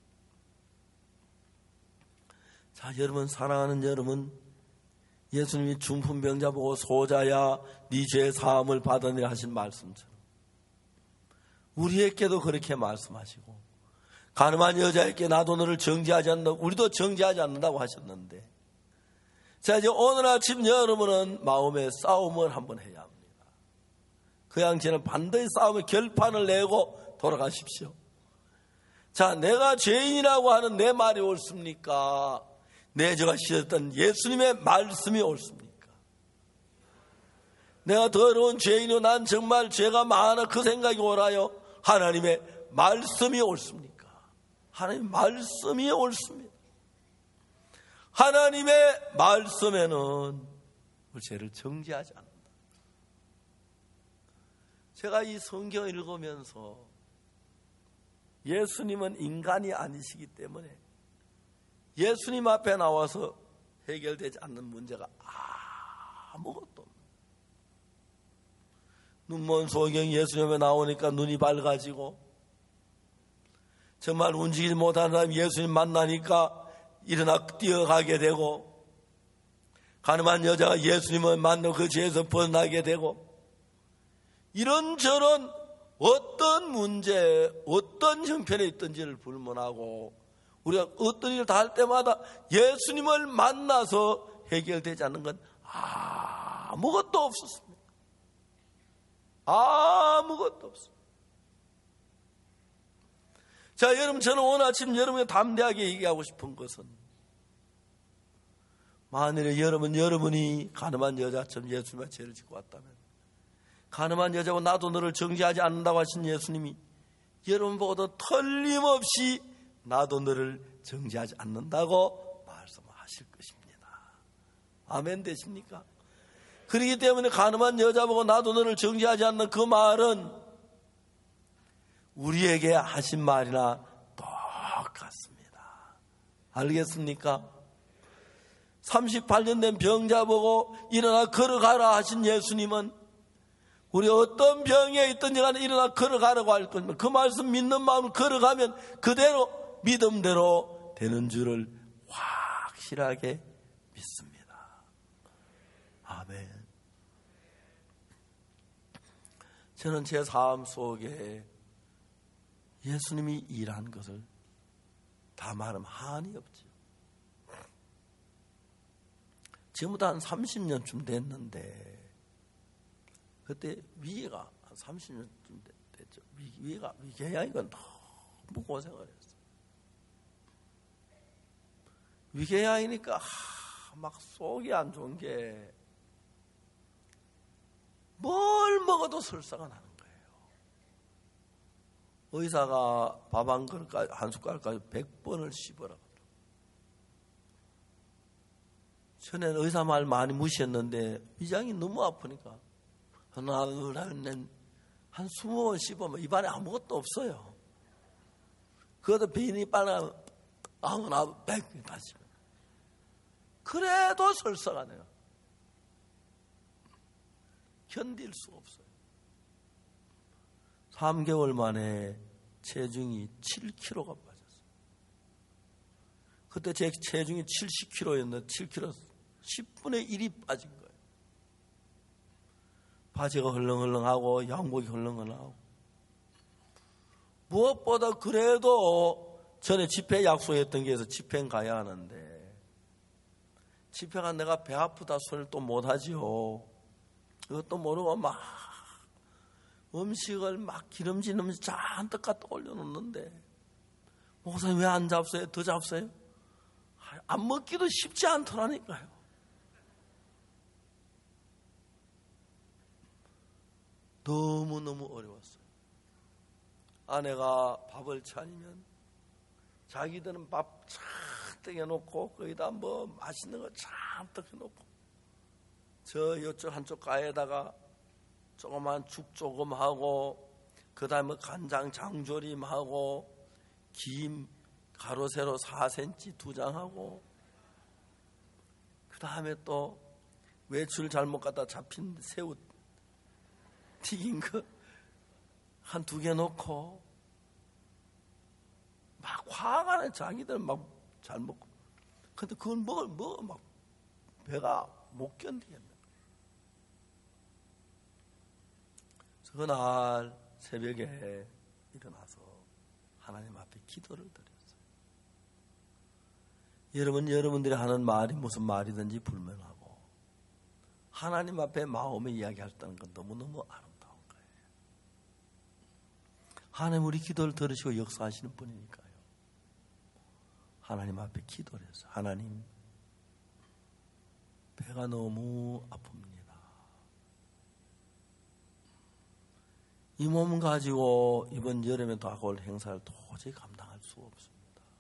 자, 여러분, 사랑하는 여러분, 예수님이 중풍병자 보고 소자야 네 죄 사함을 받으니 하신 말씀처럼 우리에게도 그렇게 말씀하시고, 가늠한 여자에게 나도 너를 정죄하지 않는다. 우리도 정죄하지 않는다고 하셨는데, 자, 이제 오늘 아침 여러분은 마음의 싸움을 한번 해야 합니다. 그 양치는 반드시 싸움의 결판을 내고 돌아가십시오. 자, 내가 죄인이라고 하는 내 말이 옳습니까? 내 죄가 씻었던 예수님의 말씀이 옳습니까? 내가 더러운 죄인이요, 난 정말 죄가 많아, 그 생각이 옳아요? 하나님의 말씀이 옳습니까? 하나님의 말씀이 옳습니다. 하나님의 말씀에는 우리 죄를 정죄하지 않는다. 제가 이 성경을 읽으면서 예수님은 인간이 아니시기 때문에 예수님 앞에 나와서 해결되지 않는 문제가 아무것도 없는, 눈먼 소경이 예수님 앞에 나오니까 눈이 밝아지고, 정말 움직이지 못하는 사람이 예수님 만나니까 일어나 뛰어가게 되고, 가늠한 여자가 예수님을 만나고 그 죄에서 벗어나게 되고, 이런저런 어떤 문제, 어떤 형편에 있든지를 불문하고 우리가 어떤 일을 다 할 때마다 예수님을 만나서 해결되지 않는 건 아무것도 없었습니다. 아무것도 없습니다. 자, 여러분, 저는 오늘 아침 여러분에게 담대하게 얘기하고 싶은 것은, 만일에 여러분, 여러분이 가늠한 여자처럼 예수님의 죄를 짓고 왔다면, 가늠한 여자고 나도 너를 정죄하지 않는다고 하신 예수님이 여러분 보고도 틀림없이 나도 너를 정죄하지 않는다고 말씀하실 것입니다. 아멘 되십니까? 그렇기 때문에 가늠한 여자 보고 나도 너를 정죄하지 않는 그 말은 우리에게 하신 말이나 똑같습니다. 알겠습니까? 삼십팔 년 된 병자 보고 일어나 걸어가라 하신 예수님은 우리 어떤 병에 있든지 간에 일어나 걸어가라고 할 것입니다. 그 말씀 믿는 마음으로 걸어가면 그대로 믿음대로 되는 줄을 확실하게 믿습니다. 아멘. 저는 제 삶 속에 예수님이 일한 것을 다 말하면 한이 없죠. 지금부터 한 삼십 년쯤 됐는데, 그때 위가 한 삼십 년쯤 됐죠. 위, 위가 위궤양이가 너무 고생을 했어요. 위궤양이니까 하, 막 속이 안 좋은 게 뭘 먹어도 설사가 나는 거예요. 의사가 밥 한 그릇까지, 한 숟갈까지 백 번을 씹어라. 전에는 의사 말 많이 무시했는데 위장이 너무 아프니까 하나, 둘, 넷, 한 스무 번 씹으면 입안에 아무것도 없어요. 그것도 비린이 빨아 아무나 백 번 다시. 그래도 설사가 나요. 견딜 수가 없어요. 삼 개월 만에 체중이 칠 킬로그램가 빠졌어요. 그때 제 체중이 칠십 킬로그램였는데 칠 킬로그램 십분의 일이 빠진 거예요. 바지가 헐렁헐렁하고 양복이 헐렁헐렁하고, 무엇보다 그래도 전에 집회 약속했던 게 있어서 집회 가야 하는데, 집회가 내가 배 아프다 소리를 또 못하지요. 그것도 모르고 막 음식을 막 기름진 음식 잔뜩 갖다 올려놓는데, 목사님 왜 안 잡숴요? 더 잡숴요? 안 먹기도 쉽지 않더라니까요. 너무너무 어려웠어요. 아내가 밥을 차리면 자기들은 밥 잔뜩 해놓고 거기다 뭐 맛있는 거 잔뜩 해놓고, 저 이쪽 한쪽 가에다가 조그만 죽 조금 하고, 그 다음에 간장 장조림하고, 김 가로 세로 사 센티미터 두 장하고, 그 다음에 또 외출 잘못 갔다 잡힌 새우 튀긴 거 한 두 개 넣고, 막 화가 나. 자기들 막 잘 먹고, 근데 그걸 먹을 먹어 막 배가 못 견디겠네. 그날 새벽에 일어나서 하나님 앞에 기도를 드렸어요. 여러분, 여러분들이 하는 말이 무슨 말이든지 불명하고 하나님 앞에 마음에 이야기했다는 건 너무너무 아름다운 거예요. 하나님 우리 기도를 들으시고 역사하시는 분이니까요. 하나님 앞에 기도를 했어요. 하나님, 배가 너무 아픕니다. 이 몸 가지고 이번 여름에 다가올 행사를 도저히 감당할 수 없습니다.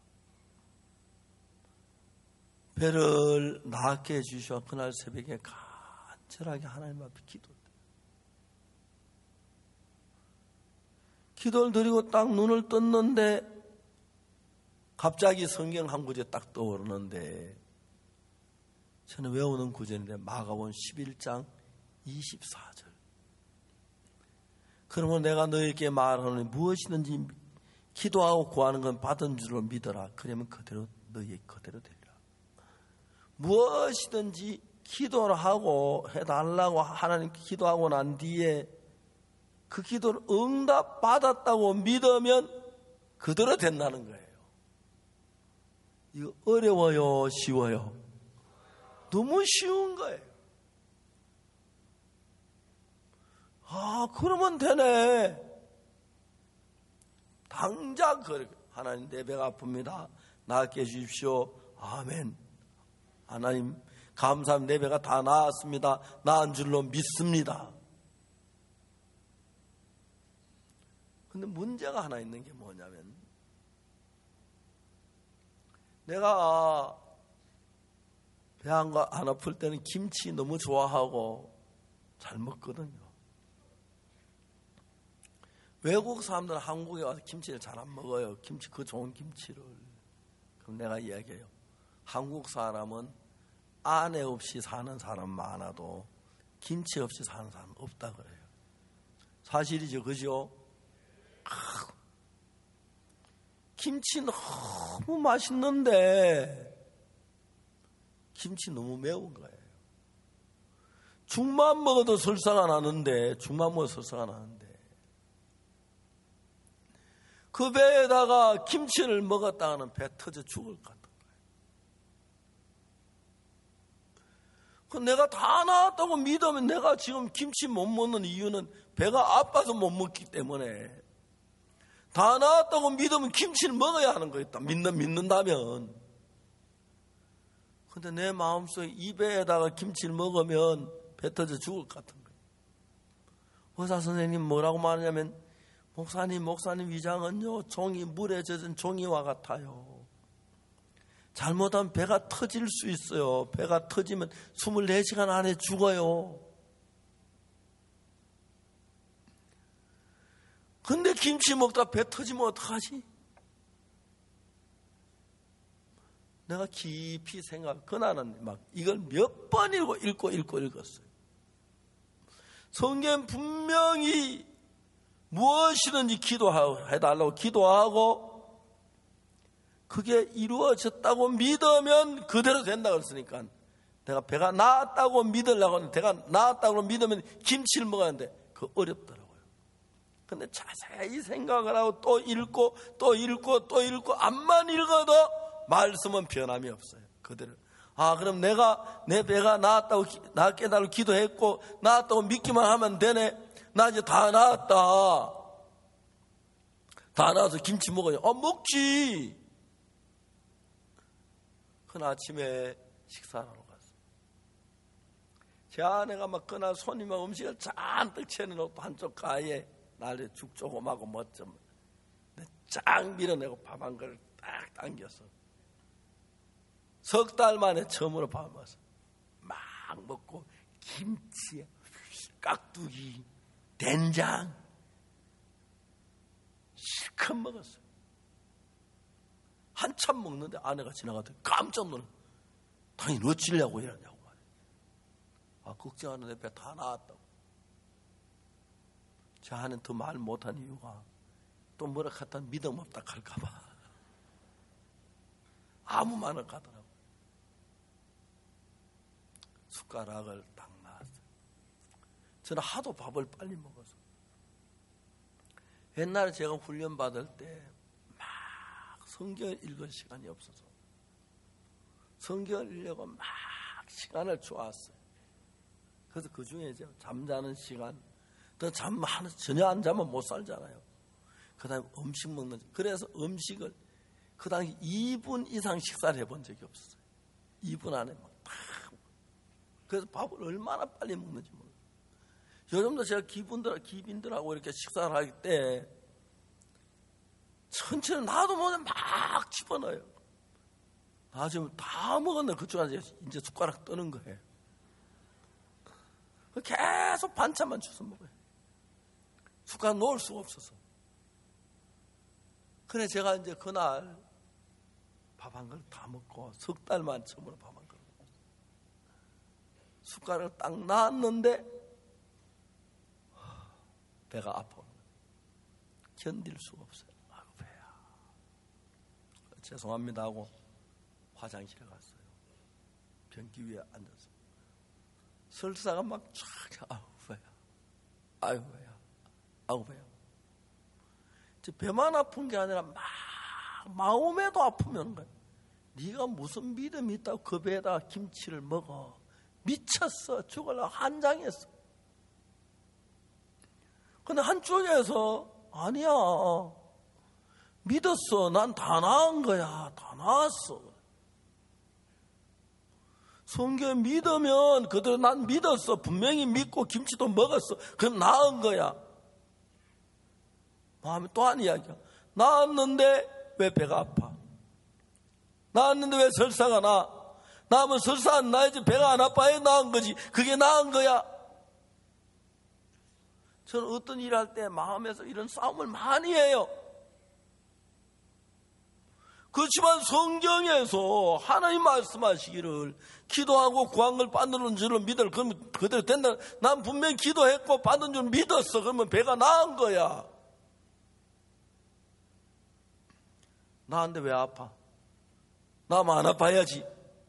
배를 낫게 해주시어 그날 새벽에 간절하게 하나님 앞에 기도를 기도를 드리고 딱 눈을 떴는데 갑자기 성경 한 구절 딱 떠오르는데, 저는 외우는 구절인데 마가복음 십일 장 이십사 절. 그러면 내가 너에게 말하노니 무엇이든지 기도하고 구하는 건 받은 줄로 믿어라. 그러면 그대로 너희 그대로 되리라. 무엇이든지 기도를 하고 해달라고 하나님께 기도하고 난 뒤에 그 기도를 응답 받았다고 믿으면 그대로 된다는 거예요. 이거 어려워요, 쉬워요? 너무 쉬운 거예요. 아, 그러면 되네. 당장 그래. 하나님, 내 배가 아픕니다. 낫게 해주십시오. 아멘. 하나님, 감사합니다. 내 배가 다 나았습니다. 나은 줄로 믿습니다. 근데 문제가 하나 있는 게 뭐냐면, 내가 배 안 아플 때는 김치 너무 좋아하고 잘 먹거든요. 외국 사람들은 한국에 와서 김치를 잘 안 먹어요. 김치, 그 좋은 김치를. 그럼 내가 이야기해요. 한국 사람은 아내 없이 사는 사람 많아도 김치 없이 사는 사람 없다 그래요. 사실이죠, 그죠? 김치 너무 맛있는데 김치 너무 매운 거예요. 죽만 먹어도 설사가 나는데, 죽만 먹어도 설사가 나는데 그 배에다가 김치를 먹었다가는 배 터져 죽을 것 같은 거예요. 내가 다 나았다고 믿으면 내가 지금 김치 못 먹는 이유는 배가 아파서 못 먹기 때문에, 다 나았다고 믿으면 김치를 먹어야 하는 거였다. 믿는, 믿는다면. 근데 내 마음속에 이 배에다가 김치를 먹으면 배 터져 죽을 것 같은 거예요. 의사 선생님 뭐라고 말하냐면, 목사님, 목사님 위장은요, 종이, 물에 젖은 종이와 같아요. 잘못하면 배가 터질 수 있어요. 배가 터지면 이십사 시간 안에 죽어요. 근데 김치 먹다 배 터지면 어떡하지? 내가 깊이 생각, 그날은 막 이걸 몇 번 읽고 읽고 읽고 읽었어요. 성경 분명히 무엇이든지 기도해달라고 기도하고 그게 이루어졌다고 믿으면 그대로 된다고 했으니까, 내가 배가 나았다고 믿으려고 하는데, 배가 나았다고 믿으면 김치를 먹었는데 그거 어렵더라고요. 근데 자세히 생각을 하고 또 읽고 또 읽고 또 읽고 암만 읽어도 말씀은 변함이 없어요. 그대로. 아, 그럼 내가 내 배가 나았다고 낫게 해달라고 기도했고 나았다고 믿기만 하면 되네. 나 이제 다 나았다. 다 나와서 김치 먹어요. 어, 먹지. 그날 아침에 식사를 하러 갔어요. 제 아내가 막 그날 손님하고 음식을 잔뜩 채워놓고 한쪽 가에 날에 죽 조금하고 멋좀 쫙 밀어내고 밥 한 그릇 딱 당겼어. 석 달 만에 처음으로 밥 먹었어. 막 먹고 김치에 깍두기, 된장 실컷 먹었어요. 한참 먹는데 아내가 지나가더니 깜짝 놀라. 당연히 어찌려고 이러냐고 말이야. 아, 걱정하는데 배 다 나왔다고. 제 아내는 더 말 못한 이유가 또 뭐라 갖다 믿음 없다 할까봐 아무 말을 가더라고. 숟가락을 딱 놨어요. 저는 하도 밥을 빨리 먹어서. 옛날에 제가 훈련 받을 때 성경을 읽을 시간이 없어서 성경을 읽려고 막 시간을 쪼았어요. 그래서 그 중에 이제 잠자는 시간, 또 잠 전혀 안 자면 못 살잖아요. 그 다음에 음식 먹는, 그래서 음식을 그 당시 이 분 이상 식사를 해본 적이 없었어요. 이 분 안에 막 다. 그래서 밥을 얼마나 빨리 먹는지 몰라요. 요즘도 제가 기분들, 기빈들하고 이렇게 식사를 할 때 천천히 나도 모르게 막 집어넣어요. 나중에 다 먹었는데 그쪽 안에 이제 숟가락 떠는 거예요. 계속 반찬만 주워 먹어요. 숟가락 놓을 수가 없어서. 그래 제가 이제 그날 밥 한 그릇 다 먹고 석 달만 처음으로 밥 한 그릇 먹었어요. 숟가락을 딱 놨는데 배가 아파. 견딜 수가 없어요. 아이고 배야. 죄송합니다 하고 화장실에 갔어요. 변기 위에 앉아서. 설사가 막 쫙, 아이고 배야. 아이고 배야. 아이고 배야. 배만 아픈 게 아니라 막 마음에도 아프면 거야. 네가 무슨 믿음이 있다고 그 배에다 김치를 먹어. 미쳤어. 죽으려고 한장했어. 근데 한쪽에서 아니야. 믿었어. 난 다 나은 거야. 다 나았어. 성경 믿으면 그대로 난 믿었어. 분명히 믿고 김치도 먹었어. 그럼 나은 거야. 마음이 또 한 이야기야. 나았는데 왜 배가 아파? 나았는데 왜 설사가 나? 나면 설사 안 나야지 배가 안 아파야 나은 거지. 그게 나은 거야. 저는 어떤 일을 할 때 마음에서 이런 싸움을 많이 해요. 그렇지만 성경에서 하나님 말씀하시기를 기도하고 구한 걸 받는 줄을 믿을 그러면 그대로 된다. 난 분명히 기도했고 받은 줄 믿었어. 그러면 배가 나은 거야. 나한테 왜 아파? 나만 안 아파야지.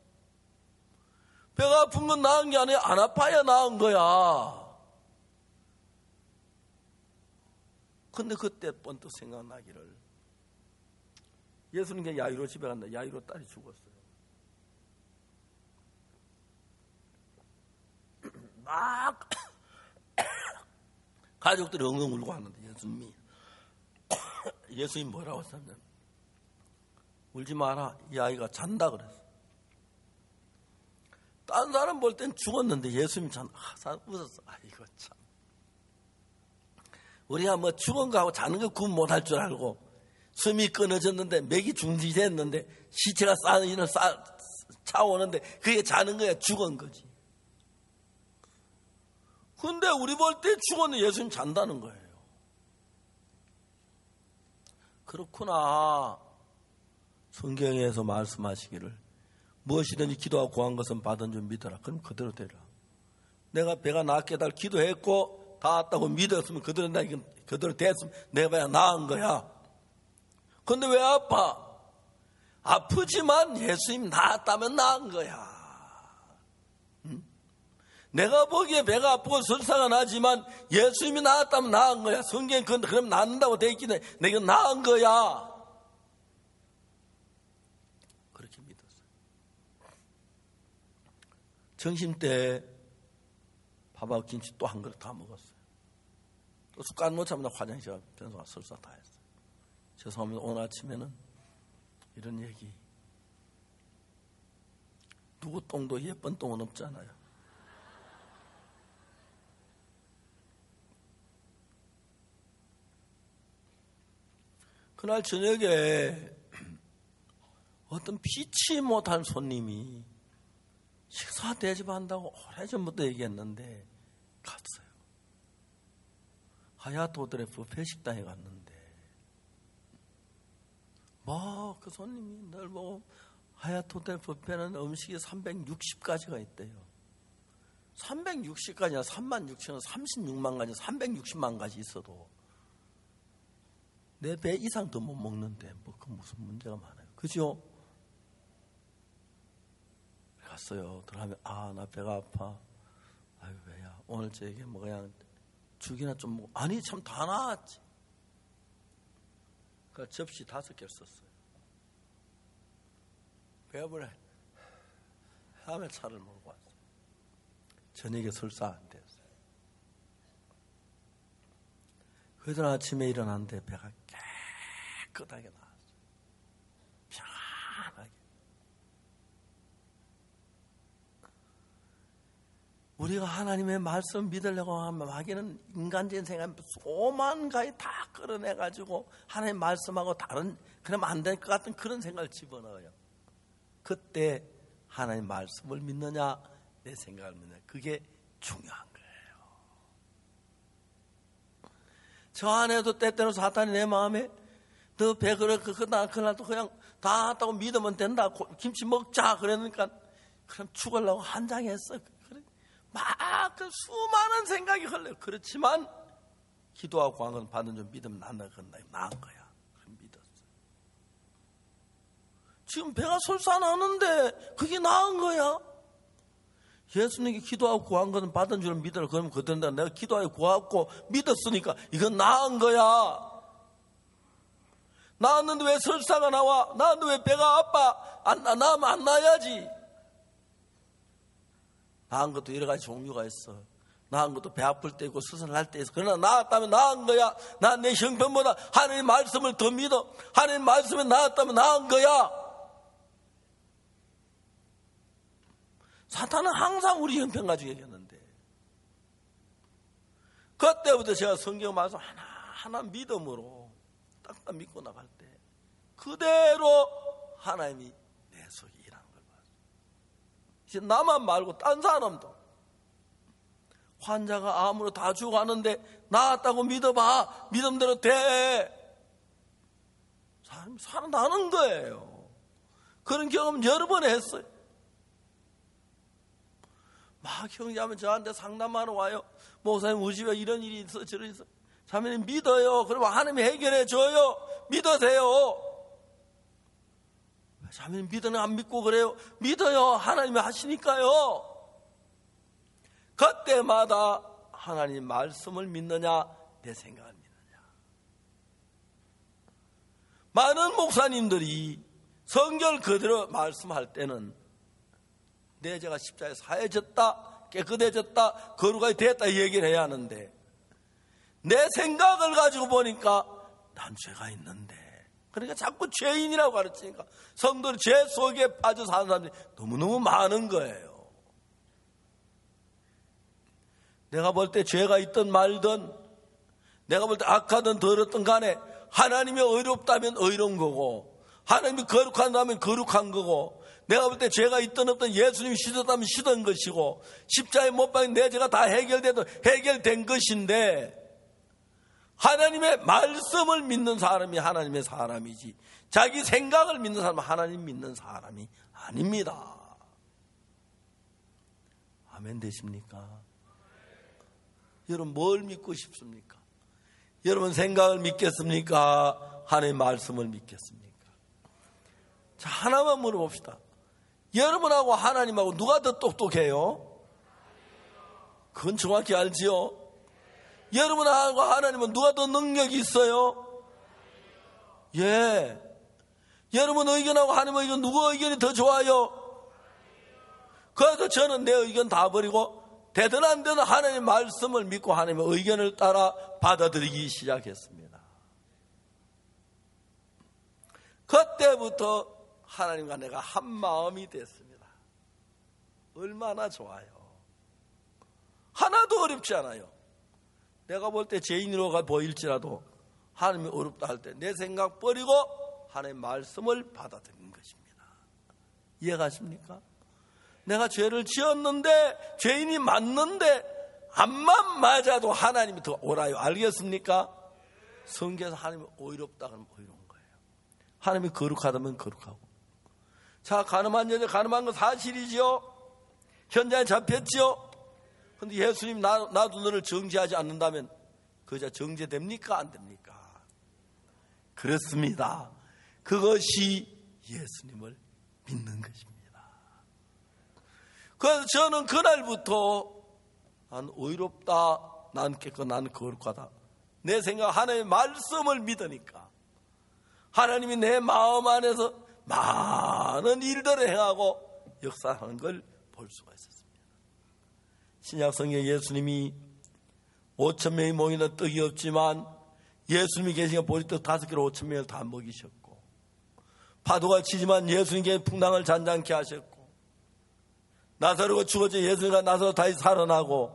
배가 아픈 건 나은 게 아니야. 안 아파야 나은 거야. 근데 그때 번뜩 생각나기를 예수님께 야이로 집에 간다. 야이로 딸이 죽었어요. 막 가족들이 엉엉 울고 하는데 예수님이 예수님이 뭐라고 했었냐? 울지 마라. 이 아이가 잔다 그랬어. 딴 사람 볼 땐 죽었는데 예수님이 잔다. 아, 웃었어. 아이고 참. 우리가 뭐 죽은 거하고 자는 거 구분 못할 줄 알고 숨이 끊어졌는데 맥이 중지됐는데 시체가 쌓이는 쌓 차오는데 그게 자는 거야. 죽은 거지. 근데 우리 볼 때 죽었는데 예수님 잔다는 거예요. 그렇구나. 성경에서 말씀하시기를 무엇이든지 기도하고 구한 것은 받은 줄 믿어라. 그럼 그대로 되라. 내가 배가 낫게 달 기도했고 다 왔다고 믿었으면 그대로 나 그대로 됐으면 내 배가 나은 거야. 근데 왜 아파? 아프지만 예수님 나았다면 나은 거야. 응? 내가 보기에 배가 아프고 설사가 나지만 예수님이 나았다면 나은 거야. 성경에 그럼 낫는다고 돼 있기 때문에 내가 나은 거야. 그렇게 믿었어요. 점심 때 밥하고 김치 또 한 그릇 다 먹었어요. 또 숟가락 못 잡으면 화장실 가서 변소가 설사 다 했어요. 죄송합니다. 오늘 아침에는 이런 얘기. 누구 똥도 예쁜 똥은 없잖아요. 그날 저녁에 어떤 피치 못한 손님이 식사 대접한다고 오래전부터 얘기했는데 갔어요. 하얏트 호텔의 뷔페 식당에 갔는데 뭐 그 손님이 늘 보고 하얏트 호텔 뷔페는 음식이 삼백육십 가지가 있대요. 삼백육십 가지나 삼만 육천 원, 삼십육만 가지, 삼백육십만 가지 있어도 내 배 이상 더 못 먹는데 뭐 그 무슨 문제가 많아요. 그죠? 갔어요. 들어가면 아, 나 배가 아파. 아유 왜야? 오늘 저에게 뭐 그냥 죽이나 좀 먹고. 아니 참 다 나았지. 그 접시 다섯 개를 썼어요. 배불러 다음에 차를 몰고 왔어요. 저녁에 설사 안 됐어요. 그러던 아침에 일어났는데 배가 깨끗하게 나왔어요. 편안하게. 우리가 하나님의 말씀 믿으려고 하면 하기는 인간적인 생각 오만 가지 다 끌어내가지고 하나님 말씀하고 다른 그러면 안 될 것 같은 그런 생각을 집어넣어요. 그때 하나님 말씀을 믿느냐 내 생각을 믿느냐 그게 중요한 거예요. 저 안에도 때때로 사탄이 내 마음에 너 배 그래 그날 그날도 그냥 다 했다고 믿으면 된다 김치 먹자 그러니까 그럼 죽으려고 한장했어. 막 그 수많은 생각이 흘러요. 그렇지만 기도하고 구한 받은 좀 믿으면 난다 그건 나은 거야. 그럼 믿었어. 지금 배가 솔솔하는데 그게 나은 거야. 예수님께 기도하고 구한 것은 받은 줄 믿으라. 그러면 그런다. 내가 기도하고 구하고 믿었으니까 이건 나은 거야. 나았는데 왜 설사가 나와? 나았는데 왜 배가 아파? 안, 나으면 안 나야지. 나은 것도 여러 가지 종류가 있어. 나은 것도 배 아플 때 있고 수술할 때 있어. 그러나 나았다면 나은 거야. 난 내 형편보다 하나님 말씀을 더 믿어. 하나님 말씀에 나았다면 나은 거야. 사탄은 항상 우리 형편 가지고 얘기했는데 그때부터 제가 성경 말씀 하나하나 믿음으로 딱딱 믿고 나갈 때 그대로 하나님이 내 속에 일하는 걸 봤어요. 이제 나만 말고 딴 사람도 환자가 암으로 다 죽어가는데 나았다고 믿어봐. 믿음대로 돼. 사람이 살아나는 거예요. 그런 경험 여러 번 했어요. 막 형제하면 저한테 상담하러 와요. 목사님 우리 집에 이런 일이 있어 저런 일이 있어. 자매님 믿어요. 그러면 하나님이 해결해 줘요. 믿으세요. 자매님 믿으면 안 믿고 그래요. 믿어요. 하나님이 하시니까요. 그때마다 하나님 말씀을 믿느냐 내 생각을 믿느냐. 많은 목사님들이 성경 그대로 말씀할 때는 내 죄가 십자가에 사해졌다 깨끗해졌다 거룩하게 됐다 이 얘기를 해야 하는데 내 생각을 가지고 보니까 난 죄가 있는데 그러니까 자꾸 죄인이라고 가르치니까 성도들이 죄 속에 빠져 사는 사람들이 너무너무 많은 거예요. 내가 볼 때 죄가 있든 말든 내가 볼 때 악하든 더럽든 간에 하나님이 의롭다면 의로운 거고 하나님이 거룩한다면 거룩한 거고 내가 볼 때 죄가 있든 없든 예수님이 씻었다면 씻은 것이고 십자가에 못 박힌 내 죄가 다 해결돼도 해결된 것인데 하나님의 말씀을 믿는 사람이 하나님의 사람이지 자기 생각을 믿는 사람은 하나님 믿는 사람이 아닙니다. 아멘 되십니까? 여러분 뭘 믿고 싶습니까? 여러분 생각을 믿겠습니까? 하나님의 말씀을 믿겠습니까? 자, 하나만 물어봅시다. 여러분하고 하나님하고 누가 더 똑똑해요? 그건 정확히 알지요? 여러분하고 하나님은 누가 더 능력이 있어요? 예. 여러분 의견하고 하나님 의견 누구 의견이 더 좋아요? 그래서 저는 내 의견 다 버리고 되든 안 되든 하나님의 말씀을 믿고 하나님의 의견을 따라 받아들이기 시작했습니다. 그때부터 하나님과 내가 한 마음이 됐습니다. 얼마나 좋아요. 하나도 어렵지 않아요. 내가 볼 때 죄인으로가 보일지라도 하나님이 어렵다 할 때 내 생각 버리고 하나님의 말씀을 받아들이는 것입니다. 이해가십니까? 내가 죄를 지었는데 죄인이 맞는데 암만 맞아도 하나님이 더 옳아요. 알겠습니까? 성경에서 하나님이 의롭다 그러면 의로운 거예요. 하나님이 거룩하다면 거룩하고. 자, 가늠한 여자 가늠한 건 사실이지요. 현장에 잡혔지요. 그런데 예수님 나, 나도 너를 정죄하지 않는다면 그 여자 정죄됩니까? 안 됩니까? 그렇습니다. 그것이 예수님을 믿는 것입니다. 그래서 저는 그날부터 난 의롭다, 난 깨끗, 난 거룩하다. 내 생각 하나님의 말씀을 믿으니까 하나님이 내 마음 안에서 많은 일들을 행하고 역사하는 걸 볼 수가 있었습니다. 신약성경에 예수님이 오천 명이 모이는 떡이 없지만 예수님이 계시니까 보리떡 다섯 개로 오천 명을 다 먹이셨고, 파도가 치지만 예수님께 풍랑을 잔잔케 하셨고, 나사로가 죽었지 예수님과 나사로 다시 살아나고,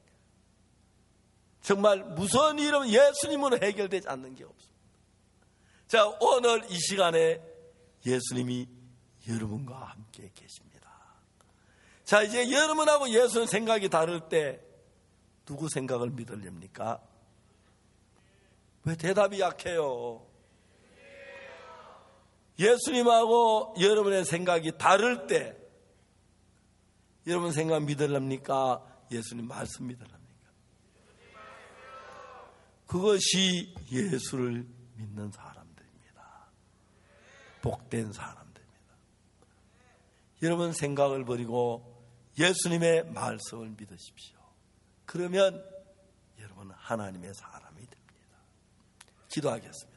정말 무서운 일은 예수님은 해결되지 않는 게 없습니다. 자, 오늘 이 시간에 예수님이 여러분과 함께 계십니다. 자, 이제 여러분하고 예수님 생각이 다를 때 누구 생각을 믿으렵니까? 왜 대답이 약해요? 예수님하고 여러분의 생각이 다를 때 여러분 생각 믿으렵니까? 예수님 말씀 믿으렵니까? 그것이 예수를 믿는 사람들입니다. 복된 사람들입니다. 여러분 생각을 버리고 예수님의 말씀을 믿으십시오. 그러면 여러분은 하나님의 사람이 됩니다. 기도하겠습니다.